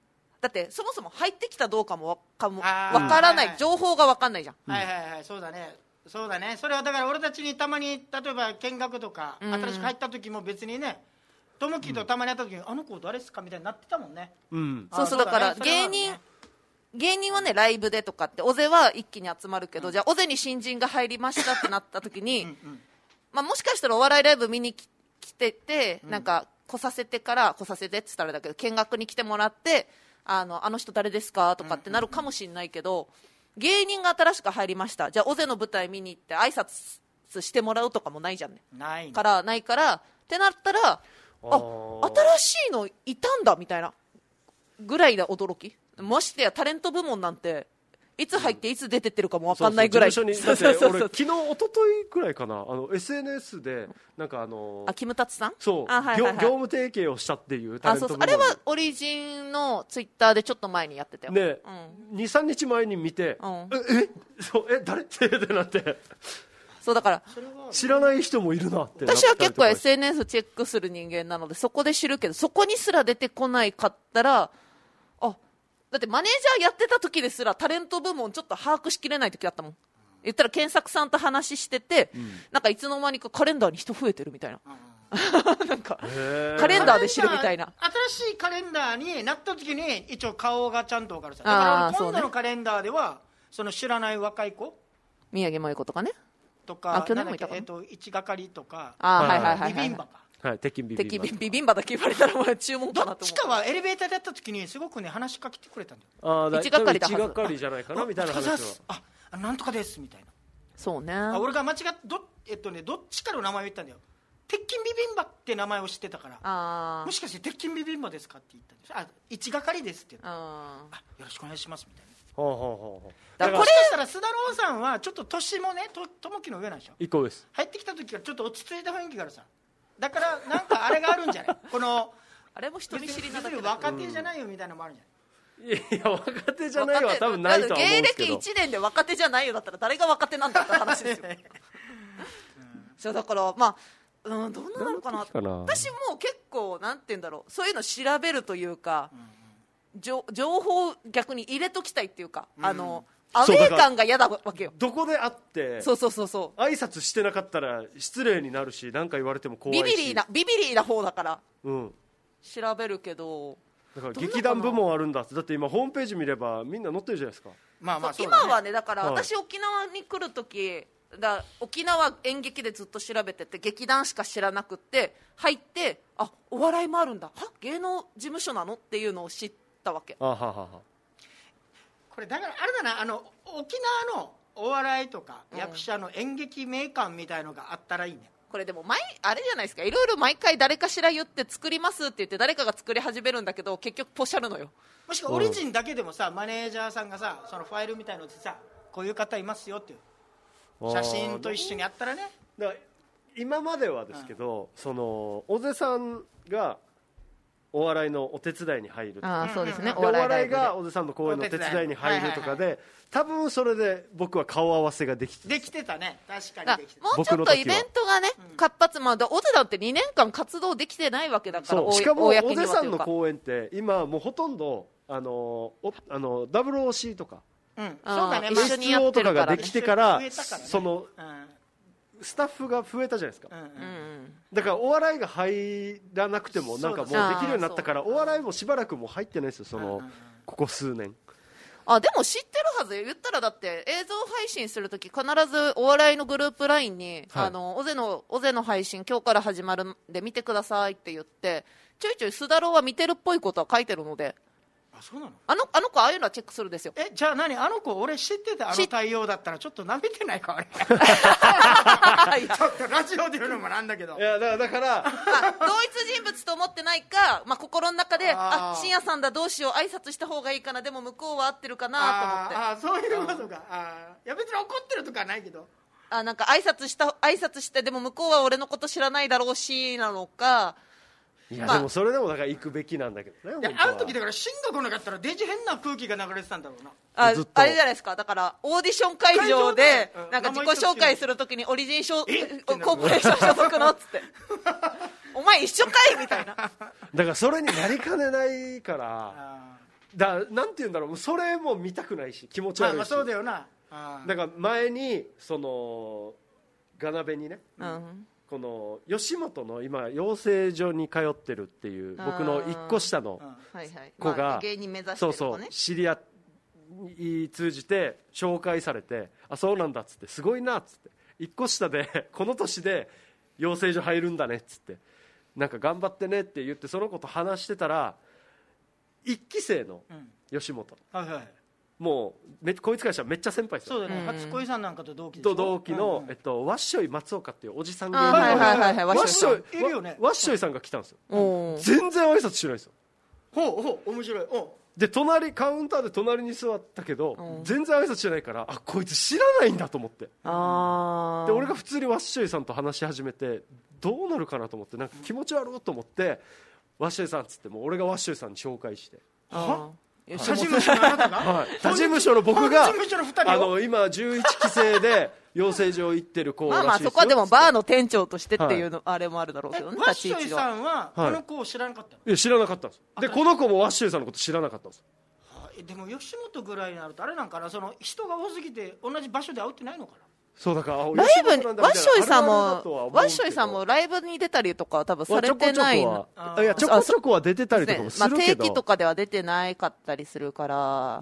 だってそもそも入ってきたどうかもわかもあーわからない、 はいはい情報がわかんないじゃん。 はいはいはい、そうだね、そうだね、それはだから俺たちにたまに例えば見学とか、 うん新しく入った時も別にね、ともきとたまに会った時に、あの子誰ですかみたいになってたもんね。 うんそうそう、 あだからねそれはあ芸るね人芸人はねライブでとかって尾瀬は一気に集まるけど、じゃあ尾瀬に新人が入りましたってなった時に、 うんうんまあ、もしかしたらお笑いライブ見に来来てて、なんか来させてから来させてって言ったらあれだけど見学に来てもらってあのあの人誰ですかとかってなるかもしれないけど、芸人が新しく入りました、じゃあ尾瀬の舞台見に行って挨拶してもらうとかもないじゃんね。 ないねからないからってなったら、ああー新しいのいたんだみたいなぐらいな驚き。ましてやタレント部門なんていつ入っていつ出てってるかも分かんないぐらい。 そうそう事務所にだって俺昨日一昨日ぐらいかな、あの エスエヌエス でなんかあのあキムタツさん、 そう、 あ、はいはいはい、 業業務提携をしたっていうタあレント部門そうそう、あれはオリジンのツイッターでちょっと前にやってたよ。 ね、 うん、 にさんにちまえに見て、 うんええそうえ誰ってってなってそうだからそれは知らない人もいるなってなったりとか私は結構 エスエヌエス チェックする人間なのでそこで知るけど、そこにすら出てこないかったら、あだってマネージャーやってた時ですらタレント部門ちょっと把握しきれない時だったもん。言ったら検索さんと話してて、うん、なんかいつの間にかカレンダーに人増えてるみたいな、うん、なんかカレンダーで知るみたいな。 新しいカレンダーになった時に一応顔がちゃんと分かるさ。だから今度のカレンダーではその知らない若い子宮城萌子とかねとか、 あ去年もいたかな、 えー、と一係とか、 あ、はいはいはいはい、 ビビンバか、 はい、鉄筋ビビンバ、 鉄筋ビビンバだけ言われたらもう注文かなと思う。 どっちかはエレベーターでやった時にすごくね話しかけてくれたんだよ。 あだ一係だはず一係じゃないかなみたいな話は、 ああなんとかですみたいな。 そうね、 あ俺が間違ってど,、えっとね、どっちから名前を言ったんだよ。鉄筋ビビンバって名前を知ってたから、 あもしかして鉄筋ビビンバですかって言ったんです。あ一係ですって言った。 ああよろしくお願いしますみたいな。 ほうほうほうほうだからもしかしたら須田郎さんはちょっと年もねと友樹の上なんでしょ。 一個です入ってきた時からちょっと落ち着いた雰囲気があるさ。だからなんかあれがあるんじゃないこのあれも人見知りなだけ別にだ。 若手じゃないよみたいなのもあるんじゃない。 いや若手じゃないは多分ないとは思うんですけど、 芸歴いちねんで若手じゃないよだったら誰が若手なんだって話ですよ、うん、そうだからまあ、うん、どんなのかな、 かな私も結構なんて言うんだろう、そういうの調べるというか、うん、情, 情報を逆に入れときたいっていうか、うん、あのアウェー感が嫌だわけよ。 どこで会ってそうそうそうそう挨拶してなかったら失礼になるし何か言われても怖いしビビリーなビビリーな方だから、 うん、 調べるけどだから劇団部門あるんだって。だって今ホームページ見ればみんな載ってるじゃないですか。 まあまあそうだね、 今はねだから私、 はい、 沖縄に来るときだ沖縄演劇でずっと調べてて劇団しか知らなくって入ってあお笑いもあるんだ、は芸能事務所なのっていうのを知ったわけ。 あはははこれだからあれだな、あの沖縄のお笑いとか役者の演劇名館みたいのがあったらいいね、うん、 これでも毎あれじゃないですか、いろいろ毎回誰かしら言って作りますって言って誰かが作り始めるんだけど結局ポシャるのよ。 もしくはオリジンだけでもさ、マネージャーさんがさそのファイルみたいのでさこういう方いますよっていう写真と一緒にあったらね。 だから今まではですけど、うん、その小瀬さんがお笑いのお手伝いに入るとか、 あそうですね、 お笑いが小瀬さんの公演のお手伝いに入るとかで、はいはいはい、多分それで僕は顔合わせができてできてたね。確かにできてた。 もうちょっとイベントがね活発、まあ小瀬だってにねんかん活動できてないわけだから。 そうしかも小瀬さんの公演って今もうほとんどあのおあの ダブルオーシー とか、 うん、そうだね、 一緒にやってるからね、 エスオー とかができてから、 ね、 その、うんスタッフが増えたじゃないですか、 うんうん、 だからお笑いが入らなくてもなんかもうできるようになったから、お笑いもしばらくもう入ってないですよ、そのここ数年。 あでも知ってるはず。言ったらだって映像配信するとき必ずお笑いのグループラインに、はい、あの尾瀬の尾瀬の配信今日から始まるんで見てくださいって言ってちょいちょい須田郎は見てるっぽいことは書いてるので。 あそうなの。 あのあの子ああいうのはチェックするんですよ。 えじゃあ何あの子俺知っててあの対応だったらちょっと舐めてないかあれちょっとラジオで言うのもなんだけど。 いやだから、 まあ、同一人物と思ってないか、まあ、心の中であ深夜さんだどうしよう挨拶した方がいいかなでも向こうは合ってるかなと思って。 ああそういうことか。あいや別に怒ってるとかはないけどあなんか挨拶した挨拶してでも向こうは俺のこと知らないだろうしなのか。 いやでもそれでもだから行くべきなんだけどね。 いやあの時だからシンが来なかったらデジ変な空気が流れてたんだろうな。 あ, あれじゃないですか。だからオーディション会場でなんか自己紹介するときにオリジンショコーポレーション所属のっつってお前一緒かいみたいな。だからそれになりかねないからだなんて言うんだろう、それも見たくないし気持ち悪いし、 まあ、まあそうだよな。あだから前にそのガナベにね、 うん、 この吉本の今養成所に通ってるっていう僕の一個下の子が、 芸人目指してそうる子ね、 そう知り合い通じて紹介されて、あそうなんだっつって、すごいなっつって、一個下でこの年で養成所入るんだねっつって、なんか頑張ってねって言ってその子と話してたら、一期生の吉本、 うん、はいはい、 もうめこいつからしたらめっちゃ先輩ですよ。 そうだね、初恋さんなんかと同期でしょ。 と同期の、 うんうん、 えっと、ワッショイ松岡っていうおじさん芸人、 はいはいはいはい、 ワッショイいるよね、 ワッショイさんが来たんですよ、 うん、 全然挨拶しないですよ。 ほうほう、面白い。おで隣カウンターで隣に座ったけど、うん、全然挨拶してないから、あこいつ知らないんだと思って、 あで俺が普通にワッショイさんと話し始めて、どうなるかなと思って、なんか気持ち悪いと思って、ワッショイさんっつっても俺がワッショイさんに紹介して、 は他事務所のあなたが、 はい、他事務所の僕が事務所のふたりあの今じゅういちき生で養成所行ってる子らしいですよ。 まあまあそこはでもバーの店長としてっていうの、はい、あれもあるだろうけどね。 ワッショイさんはこの子を知らなかったの？ いや知らなかったんです。でこの子もワッショイさんのこと知らなかったんです。 はあ、でも吉本ぐらいになるとあれなんかな、その人が多すぎて同じ場所で会うってないのかな。 そうだからライブにワッショイさんもワッショイさんもライブに出たりとかは多分されてないの。 いやちょこちょこは出てたりとかもするけど、 まあ、定期とかでは出てないかったりするから、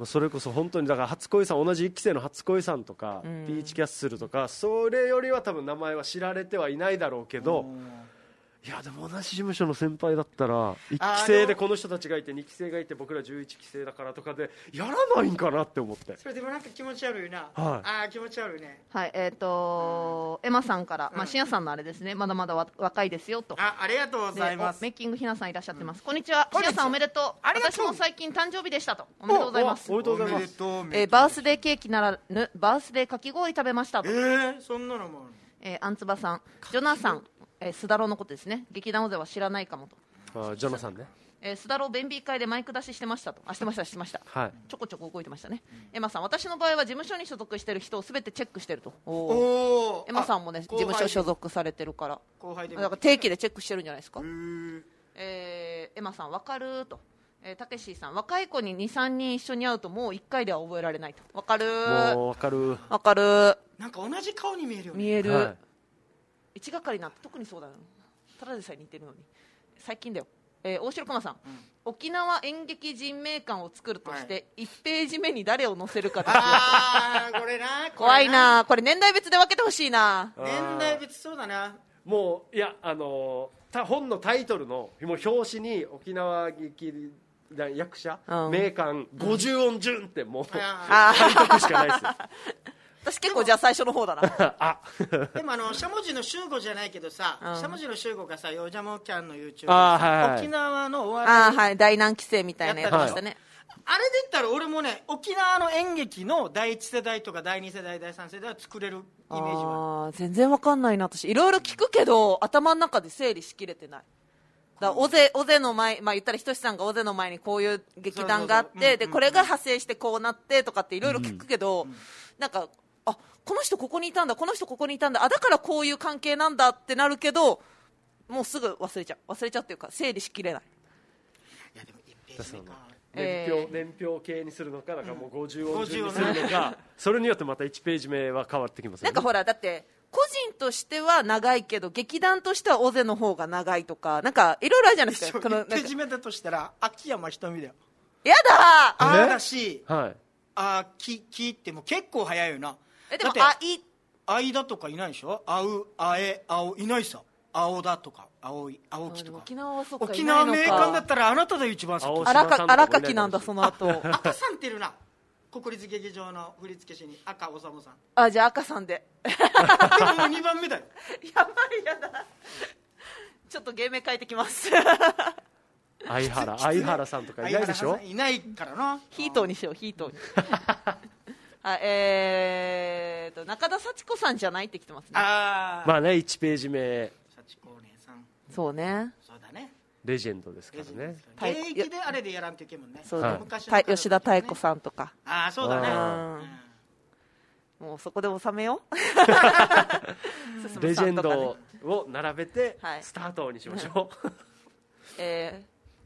それこそ本当にだから初恋さん、同じ一期生の初恋さんとか、うん、ピーチキャッスルとかそれよりは多分名前は知られてはいないだろうけど、いやでも同じ事務所の先輩だったらいっき生でこの人たちがいてにき生がいて僕らじゅういちき生だからとかでやらないんかなって思って、 それでもなんか気持ち悪いな、はい、ああ気持ち悪いね。 はい、えっ、ー、とー、エマさんから、まあ、しんやさんのあれですね、まだまだわ若いですよと、 あありがとうございます。 メイキングひなさんいらっしゃってます、うん、こんにちは、しんやさんおめでとう。私も最近誕生日でしたと、おめでとうございます。 おめでとうございます。 えー、バースデーケーキならぬバースデーかき氷食べましたと。 えー、そんなのもある。 えー、アンツバさん、ジョナさん、えー、スダロのことですね、劇団大勢は知らないかもと。 あジョナさんね、 えー、スダロ弁備会でマイク出ししてましたと。あしてましたしてました、はい、ちょこちょこ動いてましたね、うん、エマさん、私の場合は事務所に所属している人をすべてチェックしていると。おおエマさんもね事務所所属されてるから後輩でだから定期でチェックしてるんじゃないですか。えー、エマさん分かると。えー、たけしさん、若い子に にさんにん一緒に会うともういっかいでは覚えられないと。分かるもう分かる分かる。 なんか同じ顔に見えるよね。 見える、 はい、 一がかりなんて特にそうだよ、ただでさえ似てるのに最近だよ。えー、大城駒さん、うん、沖縄演劇人名館を作るとして、はい、いちページ目に誰を載せるかですよ。 あーこれな怖いな、これ年代別で分けてほしいな。 年代別そうだな。 もういやあのー、本のタイトルのもう表紙に沖縄劇役者、うん、名館ごじゅう音順ってもう書いとくしかないですよ。 私結構じゃあ最初の方だな。 あでもあのしゃもじの集合じゃないけどさ、うん、しゃもじの集合がさヨジャモキャンの YouTube あ、はいはい、 沖縄のお笑いあ、はい、大難期生みたいなやつでしたね。 あれで言ったら俺もね沖縄の演劇の第一世代とか第二世代第三世代は作れるイメージは。 あ全然わかんないな私。いろいろ聞くけど頭の中で整理しきれてない。だ尾瀬尾瀬の前、まあ、言ったらひとしさんが尾瀬の前にこういう劇団があってでこれが派生してこうなってとかっていろいろ聞くけど、うん、なんかあこの人ここにいたんだこの人ここにいたんだあだからこういう関係なんだってなるけどもうすぐ忘れちゃう忘れちゃうっていうか整理しきれない。 いやでもいちページ目か年表、えー、年表系にするのかだからもうごじゅう音順にするのか、うん、それによってまたいちページ目は変わってきますよね。 なんかほらだって個人としては長いけど劇団としては尾瀬の方が長いとかなんかいろいろあるじゃないですか。このいちページ目だとしたら秋山ひとみだよ。 やだーあーだし、はい、あききっても結構早いよな。 えでもあい間とかいないでしょ。あうあえあおいないさ。青だとか青い青木とか沖縄はそうか沖縄名館だったらあなたで一番先。 荒垣なんだその後赤さんっているな国立劇場の振付師に赤おさむさん。 あじゃあ赤さんででももうにばんめだよ。 やばいやだちょっと芸名変えてきます相原相原さんとかいないでしょ。 いないからな。 ヒートにしようヒートにあえーと中田幸子さんじゃないって来てますね。 あまあねいちページ目幸子お姉さんそうねそうだねレジェンドですからね。 現役であれでやらんといけんもんね。 そうだ、はい、吉田妙子さんとか。 ああそうだね、 うん、もうそこで収めようレジェンドを並べてスタートにしましょう、 はい、え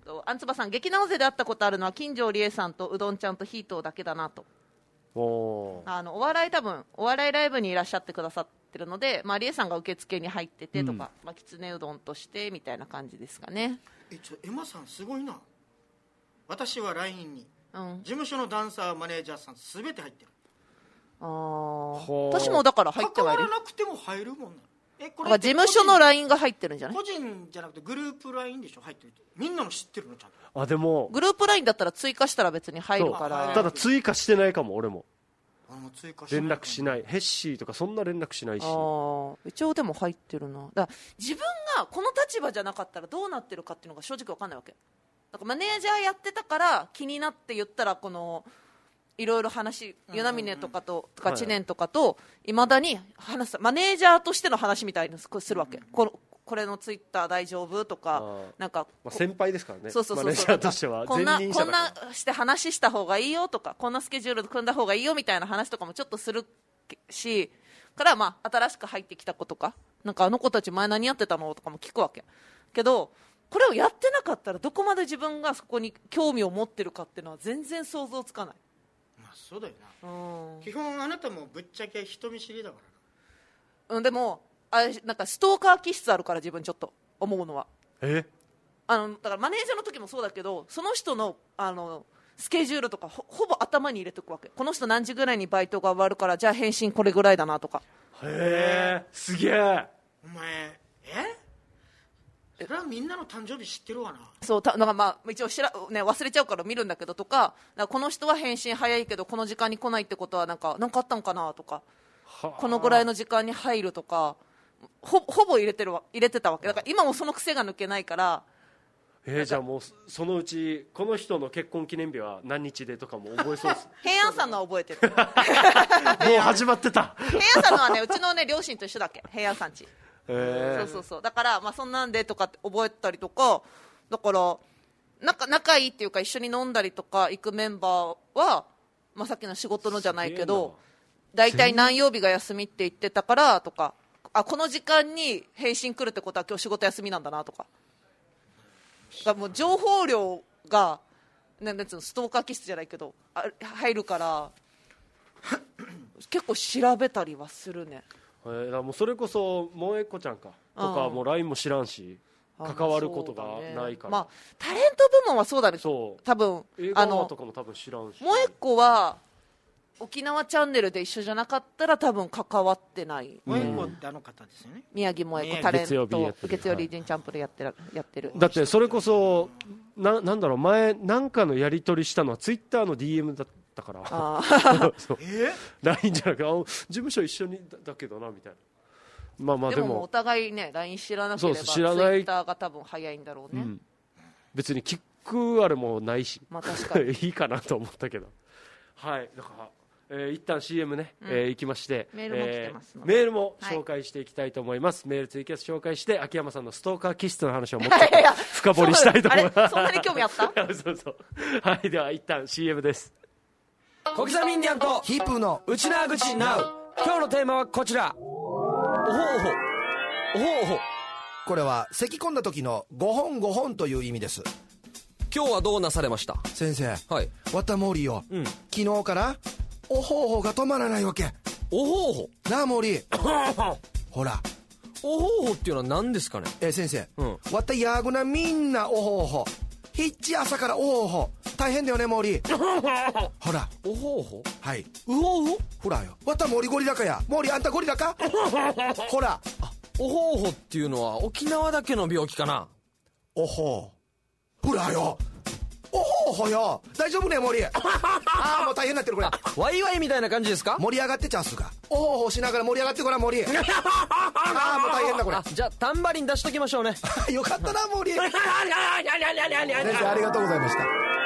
とあんつばさん、劇直勢で会ったことあるのは金城理恵さんとうどんちゃんとヒートだけだなと。 おあのお笑い多分お笑いライブにいらっしゃってくださってるので、まあ、理恵さんが受付に入っててとか、うん、まあ、きつねうどんとしてみたいな感じですかね。 えちょエマさんすごいな。私は ライン に、うん、事務所のダンサーマネージャーさんすべて入ってる。 あ私もだから入ってはいる。 関わらなくても入るもんな。えこれ事務所の ライン が入ってるんじゃない？ 個人じゃなくてグループ ライン でしょ入ってる。みんなの知ってるのちゃんと。 あでもグループ ライン だったら追加したら別に入るから。 ただ追加してないかも俺も。 あの追加しない連絡しない。ヘッシーとかそんな連絡しないし。 あ一応でも入ってるな。だから自分がこの立場じゃなかったらどうなってるかっていうのが正直分かんないわけ。なんかマネージャーやってたから気になって言ったらこのいろいろ話与那嶺とかととか知念とかといまだに話すマネージャーとしての話みたいにするわけ、うん、このこれのツイッター大丈夫とかなんか、 まあ、先輩ですからね。 そうそうそうそう、 マネージャーとしてはこんな前任者だからこんなして話した方がいいよとかこんなスケジュール組んだ方がいいよみたいな話とかもちょっとするしからまあ新しく入ってきた子とかなんかあの子たち前何やってたのとかも聞くわけけどこれをやってなかったらどこまで自分がそこに興味を持ってるかっていうのは全然想像つかない。 まあそうだよな、うん、基本あなたもぶっちゃけ人見知りだからな、うん、でもあれなんかストーカー気質あるから自分ちょっと思うのはえあのだからマネージャーの時もそうだけどその人のあのスケジュールとか ほ, ほぼ頭に入れておくわけ。この人何時ぐらいにバイトが終わるからじゃあ返信これぐらいだなとか。 へえすげえ。 お前えそれはみんなの誕生日知ってるわな。 そうたなんかまあ一応しら、ね、忘れちゃうから見るんだけどとか、かこの人は返信早いけどこの時間に来ないってことはなんか何かあったんかなとかこのぐらいの時間に入るとか ほ, ほぼ入れてるわ入れてたわけだから今もその癖が抜けないから。 えー、じゃあもうそのうちこの人の結婚記念日は何日でとかも覚えそうです平安さんのは覚えてるもう始まってた平安さんのはねうちの、ね、両親と一緒だっけ平安さんち。 えー、 そうそうそうだから、まあ、そんなんでとかって覚えたりとかだから仲仲いいっていうか一緒に飲んだりとか行くメンバーは、まあ、さっきの仕事のじゃないけど大体何曜日が休みって言ってたからとかあこの時間に返信来るってことは今日仕事休みなんだなとかだもう情報量がなんつうのストーカー気質じゃないけどあ入るから結構調べたりはするね。 えー、だもうそれこそ萌子ちゃんかとかもう ライン も知らんし関わることがないから、 まあ、タレント部門はそうだね。そう多分映画とかも多分知らんし萌子は沖縄チャンネルで一緒じゃなかったら多分関わってない。 萌子ってあの方ですよね。 宮城萌子タレント月曜日ジンチャンプルやってる、やってる。 だってそれこそ な, なんだろう前なんかのやり取りしたのはツイッターの ディーエム だったからあそうえ ライン じゃなくてあ事務所一緒に だ, だけどなみたいな。まあまあでも、でもお互いね ライン 知らなければ知らないツイッターが多分早いんだろうね、うん、 別に聞くあれもないし、 まあ、確かにいいかなと思ったけどはいだからえー、一旦 シーエム ね、うんえー、行きましてメールも来てますので、えー、メールも紹介していきたいと思います、はい、メールツイキャス紹介して秋山さんのストーカー気質の話をもっと深掘りしたいと思います。 あれそんなに興味あったそうそうはいでは一旦 シーエム です。 小刻みインディアンとヒープーの内縄口ナウ。今日のテーマはこちら。おほおほおほおほ。 これは咳き込んだ時のごほんごほんという意味です。 今日はどうなされました？ 先生、 はい、 わたモーリーよ、うん、昨日からおほおほが止まらないわけ。 おほおほなあモーリーほらおほおほっていうのは何ですかね？ えー、先生、うん、わたやぐなみんなおほおほひっち朝からおほおほ大変だよねモーリーほらおほおほはいうほおほほらよわたモーリーゴリラかやモーリーあんたゴリラかほらあおほおほっていうのは沖縄だけの病気かな。 おほほらよおほほよ大丈夫ね森ああもう大変になってるこれワイワイみたいな感じですか？ 盛り上がってチャンスがおほほしながら盛り上がってごらん森ああもう大変だこれ。 じゃあタンバリン出しときましょうねよかったな森先生ありがとうございました。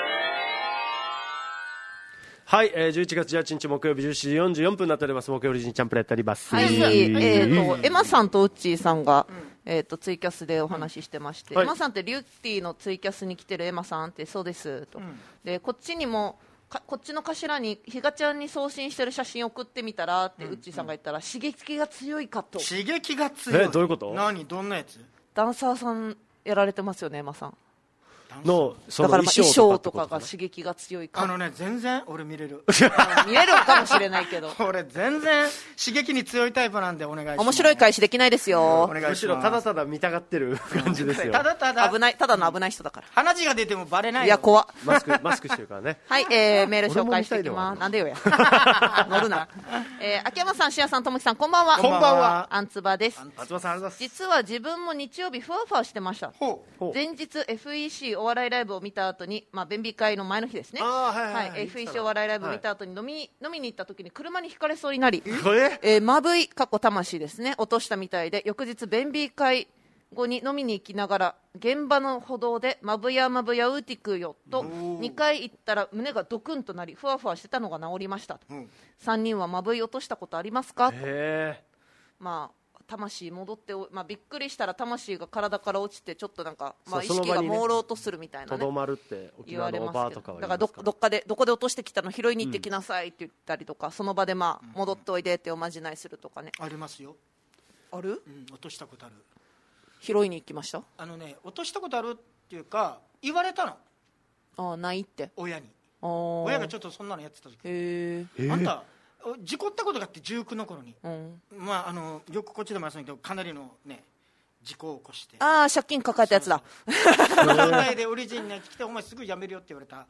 はい、えー、じゅういちがつじゅうはちにち木曜日じゅうしちじよんじゅうよんぷんになっております。木曜日ジンチャンプルやっております。 はい、えーとエマさんとウッチーさんが、うんえー、とツイキャスでお話ししてまして、うんはい、エマさんってリュッティのツイキャスに来てるエマさんってそうですと、うん、でこっちにもかこっちの頭にひがちゃんに送信してる写真送ってみたらって、うん、ウッチーさんが言ったら刺激が強いかと。 刺激が強いえどういうこと？ 何どんなやつ？ ダンサーさんやられてますよねエマさん。 のそのだからまあ衣衣装と装とかかが刺激が強いかあのね全然俺見れる見れるかもしれないけど俺全然刺激に強いタイプなんでお願いします。 面白い開始できないですよ。 お願いします。 むしろただただ見たがってる感じですよ。 ただただ危ない、ただの危ない人だから。 鼻血が出てもバレないよ。 いや怖っ。 マスクマスクしてるからね。 はい、えー、メール紹介していきます。なんでよや乗るな。えー、秋山さん、しやさん、ともきさん、こんばんは。 こんばんは。 あんつばです。 あつばさん、ありがとうございます。 実は自分も日曜日ふわふわしてました。 ほう前日 エフイーシー お笑いライブを見た後に、まあ便秘会の前の日ですね。 あーはいはいはいはい、エフイーシー お笑いライブを見た後に飲み、飲みに行った時に車にひかれそうになり、 これえー、まぶい過去魂ですね、落としたみたいで、翌日便秘会後に飲みに行きながら現場の歩道でまぶやまぶやうてくよとにかい言ったら胸がドクンとなりふわふわしてたのが治りましたと、うん、さんにんはまぶい落としたことありますかと、 へまあ魂戻って、まあ、びっくりしたら魂が体から落ちてちょっとなんか、まあ、意識が朦朧とするみたいなね、 とどまるって沖縄のおばあとかは言いますから、 だから ど, どっかでどこで落としてきたの拾いに行ってきなさいって言ったりとか、うん、その場でまあ戻っておいでっておまじないするとかね、 ありますよ。 ある、 うん、落としたことある。 拾いに行きました。 あのね落としたことあるっていうか言われたの。 ああないって親に。 あ親がちょっとそんなのやってた時、 へえあんた事故ったことがあってじゅうきゅうの頃に、 うん、 まああのよくこっちでもやったんだけどかなりのね事故を起こして、 ああ借金抱えたやつだ。 その状態でオリジンに来てお前すぐ辞めるよって言われた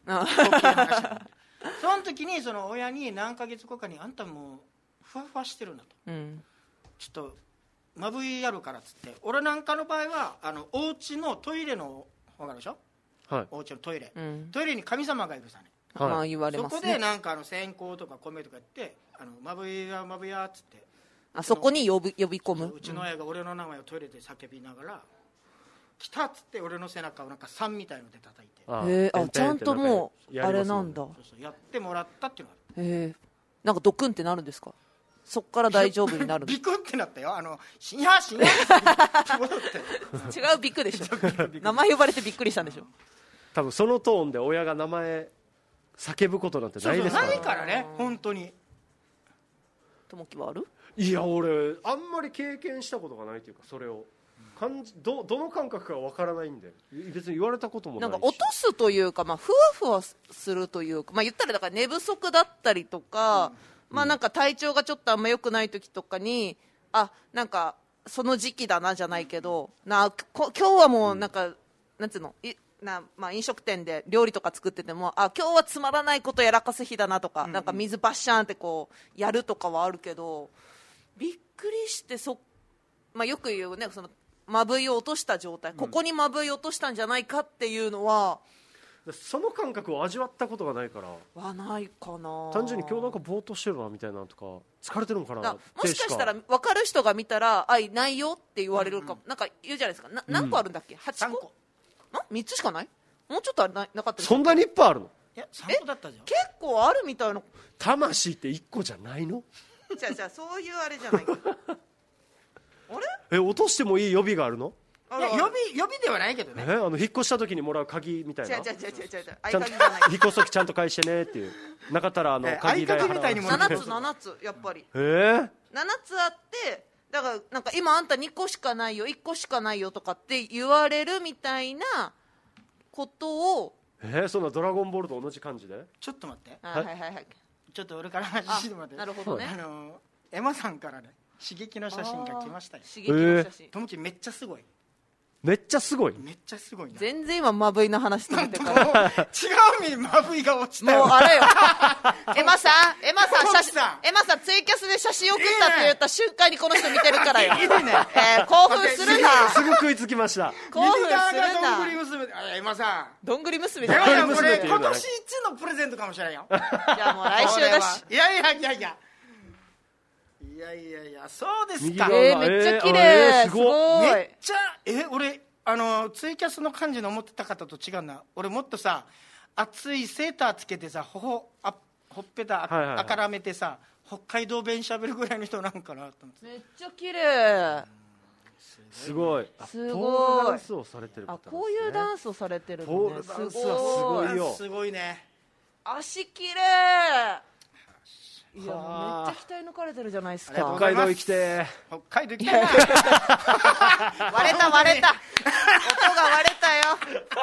その時にその親に何ヶ月後かにあんたもうふわふわしてるなと、うん、ちょっとまぶいやるからっつって、俺なんかの場合はあのお家のトイレの方があるでしょ、はい、お家のトイレ、うん、トイレに神様がいるさね、 はい、まあ言われますね。 そこでなんかあの線香とか米とかやってあのまぶいやまぶいやっつって、 あそこに呼び呼び込む。 うちの親が俺の名前をトイレで叫びながら、うん、来たっつって俺の背中をなんか酸みたいので叩いて、 あへあちゃんともうあれなんだ、そうそうやってもらったっていうのがある。 へえなんかドクンってなるんですか。そっから大丈夫になるビクンってなったよ。あのしにゃしにゃ戻って違うビクでしょ名前呼ばれてびっくりしたんでしょ。 多分そのトーンで親が名前叫ぶことなんてないですから。 そうそうないからね本当に。 ともきはある？ いや俺あんまり経験したことがないというか、それを感じ ど, どの感覚かわからないんで別に言われたこともないし、 なんか落とすというか、まあ、ふわふわするというか、まあ、言ったらだから寝不足だったりとか、うんまあ、なんか体調がちょっとあんま良くない時とかに、あなんかその時期だなじゃないけどな、こ今日はもうなんか、うん、なんていうのいな、まあ、飲食店で料理とか作っててもあ今日はつまらないことやらかす日だなとか、うんうん、なんか水バッシャンってこうやるとかはあるけど、びっくりしてそ、まあ、よく言うねそのまぶいを落とした状態、ここにまぶい落としたんじゃないかっていうのは、 その感覚を味わったことがないからはないかな。 単純に今日なんかぼーっとしてるなみたいなとか疲れてるのかなってしか、 もしかしたら分かる人が見たらあいないよって言われるかも、うんうん、なんか言うじゃないですか。な何個あるんだっけ、うん、はちこあみっつしかない、もうちょっとあれ な, なかったそんなにいっぱいあるの。 いやさんこだったじゃん。 結構あるみたいな。 魂っていっこじゃないのじゃあじゃあそういうあれじゃないかあれえ落としてもいい予備があるの。 いや予備予備ではないけどね。 えあの引っ越した時にもらう鍵みたいな。 違う違う違う違う違うちゃんと引っ越す時ちゃんと返してねっていう。なかったらあの鍵代払う。 みたいにもななつななつやっぱり。 えー、 ななつあってだからなんか今あんたにこしかないよいっこしかないよとかって言われるみたいなことを。 えー、そんなドラゴンボールと同じ感じで。 ちょっと待って。 はいはいはい。 ちょっと俺から話してもらって。 なるほどね。 あのエマさんからね刺激の写真が来ましたよ。 刺激の写真。 ともきめっちゃすごい。 めっちゃすごい。 めっちゃすごいな。 全然今まぶいの話しててから違う意味でまぶいが落ちたよ。 もうあれよエマさんエマさん写真エマさんツイキャスで写真送ったって言った瞬間にこの人見てるからよ。いいね、えー、興奮するな。 すぐ食いつきました。 興奮するな。 どんぐり娘エマさんどんぐり娘じゃない。これ今年一のプレゼントかもしれんよ。 じゃあもう来週だし。 いやいやいやいやいやいやいやそうですか。 えー、めっちゃ綺麗、えー、すごい。 めっちゃえ俺あのツイキャスの感じの思ってた方と違うな。俺もっとさ熱いセーターつけてさほほあほっぺたあ、はいはい、あからめてさ北海道弁しゃべるぐらいの人なんかなと思って。 めっちゃ綺麗。 すごい。 すごい。 ポールダンスをされてる方、ね、 あこういうダンスをされてるのね。 ポールダンスはすごいよ。 すごいね。 足綺麗。いやめっちゃ鍛え抜かれてるじゃないですか。 北海道行きて。 北海道行きて。割れた割れた。音が割れたよ。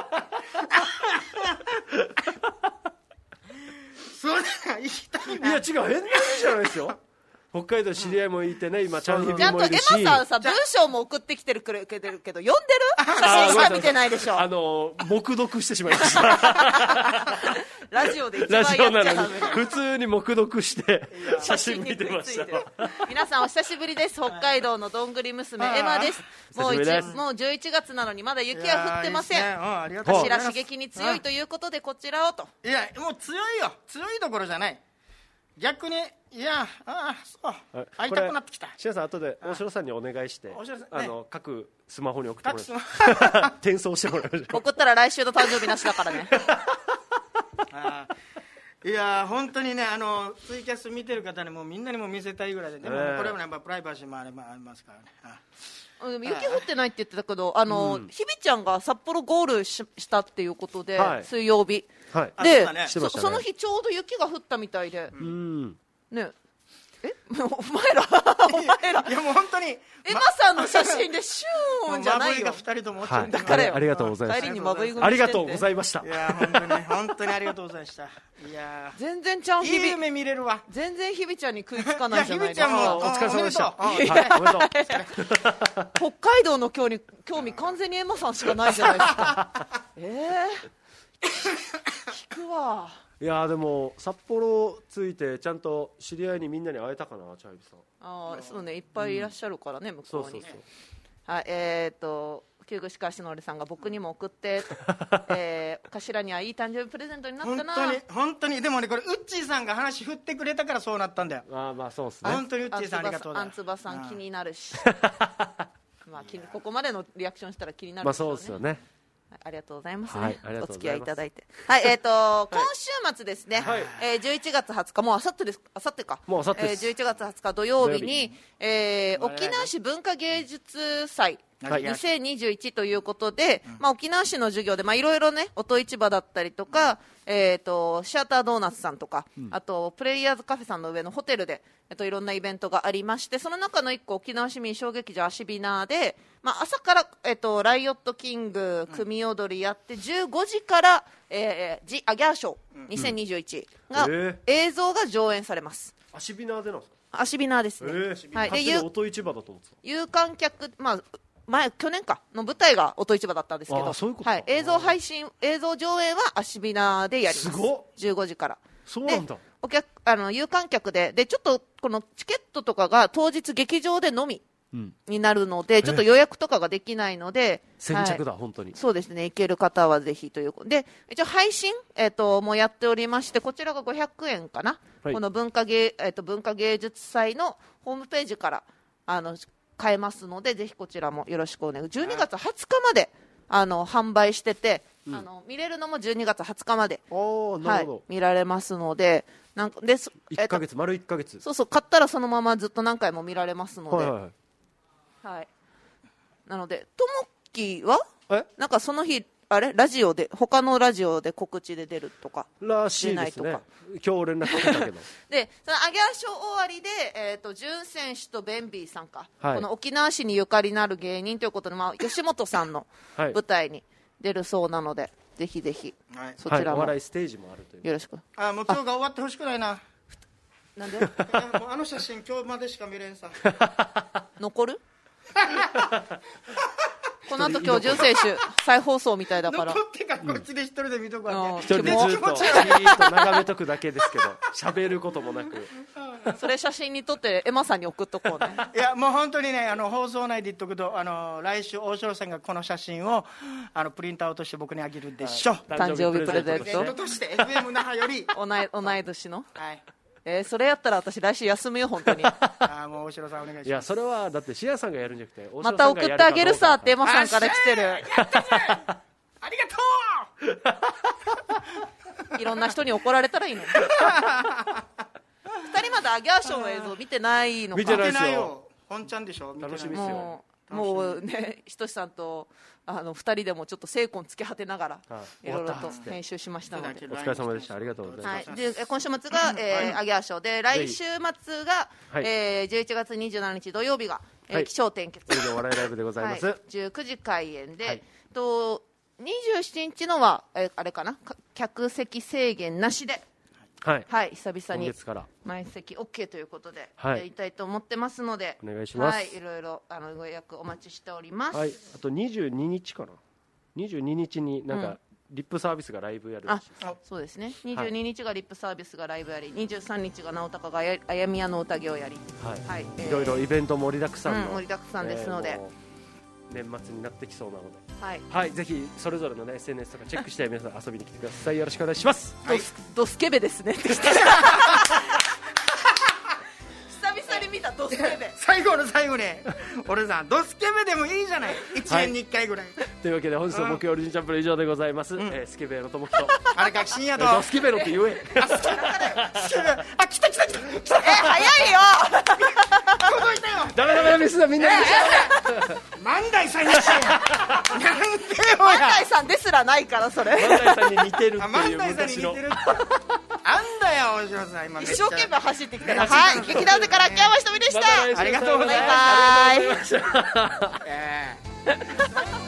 それ行きたいな。 いや違う、変な意味じゃないですよ。北海道知り合いもいてね、今チャンヒビちゃんとエもいるし、 マさんさ文章も送ってきてるくれけど読んでる写真しか見てないでしょ。 あの黙読してしまいました。 ラジオで一ラ番やっジオなのにちゃダメだ。 普通に黙読して写真見てました。 皆さんお久しぶりです。北海道のどんぐり娘エマです。もう久しぶりです一もうじゅういちがつなのにまだ雪は降ってません。 いやーいいっすねうんありがとうございます頭刺激に強いということでこちらをと。 いやもう強いよ、強いどころじゃない。逆にいやああそうはい会いたくなってきた。 シアさん後で大城さんにお願いして、 大城さんねあの各スマホに送ってもら各って転送してもらいましょう。 送ったら来週の誕生日なしだからね。 あーいやー本当にね、あのツイキャス見てる方にもみんなにも見せたいぐらいで、でもえーこれもねやっぱプライバシーもありますからね。あうん雪降ってないって言ってたけど、あの、ひびちゃんが札幌ゴール し, したっていうことで、 はい水曜日はい。 あでそうだねしてましたねそその日ちょうど雪が降ったみたいで、 うん。 ねえお前らお前らいやもう本当にエマさんの写真でシューンじゃないよ。 マブイがふたりとも落ちはい。 るんだだからよありがとうございます帰り。にまぶい組ありがとうございましたい。や本当に本当にありがとうございました。いや全然ちゃんひびーいい夢見れるわ。 全然ひびちゃんに食いつかないじゃないですいやひびちゃんもか。 お疲れ様でした。 おめでとうはい、おめでとう。 北海道の興味興味完全にエマさんしかないじゃないですか。ええー、聞くわ。 いやーでも札幌着いてちゃんと知り合いにみんなに会えたかな、チャイビさん。 ああそうね、いっぱいいらっしゃるからね、向こうに。 そうそうそう。 はい、えっ、ー、と旧串川しのりさんが僕にも送ってえー、頭にはいい誕生日プレゼントになったな。 本当に本当にでもねこれウッチーさんが話振ってくれたからそうなったんだよ。 ああまあそうですね。 本当にウッチーさんありがとうだアンツバさん気になるしまあ気にここまでのリアクションしたら気になるまあでしょうね。 そうですよね。 はいありがとうございますね、 はいありがとうございますお付き合いいただいて。はいえっ、ー、と今週末ですね、 はいえー、じゅういちがつはつかもうあさってですあさってかもう明後日ですえー、じゅういちがつはつか土曜日に土えー、沖縄市文化芸術祭はいにせんにじゅういちということで、まあ、沖縄市の授業でいろいろね音市場だったりとか、えー、とシアタードーナツさんとか、あとプレイヤーズカフェさんの上のホテルで、えっと、いろんなイベントがありまして、その中のいっこ沖縄市民小劇場アシビナーで、まあ、朝から、えっと、ライオットキング組踊りやってじゅうごじから、えー、ジ・アギャーショーにせんにじゅういちが、 うんえ映像が上演されます。 アシビナーでなんですか。 アシビナーですね、 えー、 はい、で勝手に有音市場だと思ってた。 有観客、まあ、前去年かの舞台が音市場だったんですけあどーそういうことかはい、映像配信映像上映はアシビナでやります。 すごっじゅうごじからそうなんだ。 お客あの有観客ででちょっとこのチケットとかが当日劇場でのみうん。 になるので、ちょっと予約とかができないので先着だ、 はい本当に。 そうですね、行ける方はぜひということで、一応配信、えー、ともやっておりまして、こちらがごひゃくえんかな、 はいこの文化芸、えー、と文化芸術祭のホームページからあの買えますので、ぜひこちらもよろしくお願い。じゅうにがつはつかまであの販売してて、あの見れるのもじゅうにがつはつかまで、 ああなはいるほど。、 見られますので、なんかです一ヶ月、丸一ヶ月。 そうそう、買ったらそのままずっと何回も見られますので、 はいはいはい。 はい、なので、ともきはえなんかその日、あれラジオで他のラジオで告知で出るとからしいですね出ないとか。 今日連絡来たけど。 でそのアギャーショー終わりで、えー、とジュン選手とベンビーさんか、 はいこの沖縄市にゆかりのある芸人ということで、まあ、吉本さんのはい舞台に出るそうなので、ぜひぜひはいはい、おそちらも笑いステージもあるという。 よろしく。 あもう今日が終わってほしくないな。 なんでえーもうあの写真今日までしか見れんさ。 残るこの後今日ジュン選手再放送みたいだから残ってからこっちで一人で見とくわうんけ。 一人でずっとじーっと眺めとくだけですけど、喋ることもなく。 それ写真に撮ってエマさんに送っとこうね。 いやもう本当にね、あの放送内で言っとくと、あの来週大城さんがこの写真をあのプリントアウトして僕にあげるでしょう。 誕生日プレゼントプレゼントとして エフエム 那覇より、 同い同い年の、 はい、 えー、それやったら私来週休むよ本当に。 あーもう大城さんお願いします。 いや、それはだってシアさんがやるんじゃなくて、大城まさんた送ってあげるさってエやマさんから来てる。 ありがとう。 いろんな人に怒られたらいいのに。二人まだアギャーショーの映像見てないのか。 見てない見てないよ。本ちゃんでしょ。見てない楽しみですよもうもうね、ひとしさんとあの二人でもちょっと精魂つけ果てながら、 はいいろいろと終わったっつって編集しましたので。 お疲れ様でした。ありがとうございます。 はい、で今週末が、えーアギャーショーで、来週末が、 はいえー、じゅういちがつにじゅうしちにち土曜日が、えーはい気象点結それでお笑いライブでございます。 はい、じゅうくじ開演で、 はいとにじゅうしちにちのはえあれかな、客席制限なしで、 はい、 はい、久々に今月から満席 OK ということで、 はい、 やりたいと思ってますので、 お願いします。 はい、いろいろあのご予約お待ちしております。 はい、あとにじゅうににちかな、にじゅうににちになんか、うん、リップサービスがライブやるらしい。 あ、そうですね。にじゅうににちがリップサービスがライブやり、はい、にじゅうさんにちが直高があやみやの宴をやり、 はい、 はい、 えー、いろいろイベント盛りだくさんの、 うん、盛りだくさんですので、 えー、年末になってきそうなので、 はい、 はい、ぜひそれぞれの、ね、エスエヌエス とかチェックして皆さん遊びに来てください。よろしくお願いします。 はい、ドス、ドスケベですね。久々に見たドスケベ。 最後の最後に俺さんドスケベでもいいじゃない、いちねんにいっかいぐらい、はい、 というわけで本日の木曜オリジンチャンプル以上でございます、うん、えー、スケベのともきとあれか深夜とドスケベのって言えあ、スケベあ、来た来た来た来た、 えー、早いよ届いたよ。 ダメダメダメですだみんな、 えー、万代さんにしてなんでよ万代さんですらないからそれ万代さんに似てるっていう昔のあんだよ大島さん今一生懸命走ってきたら、はい、劇団でから秋山ひとみでした、 ありがとうございます。 バイバイ。 えー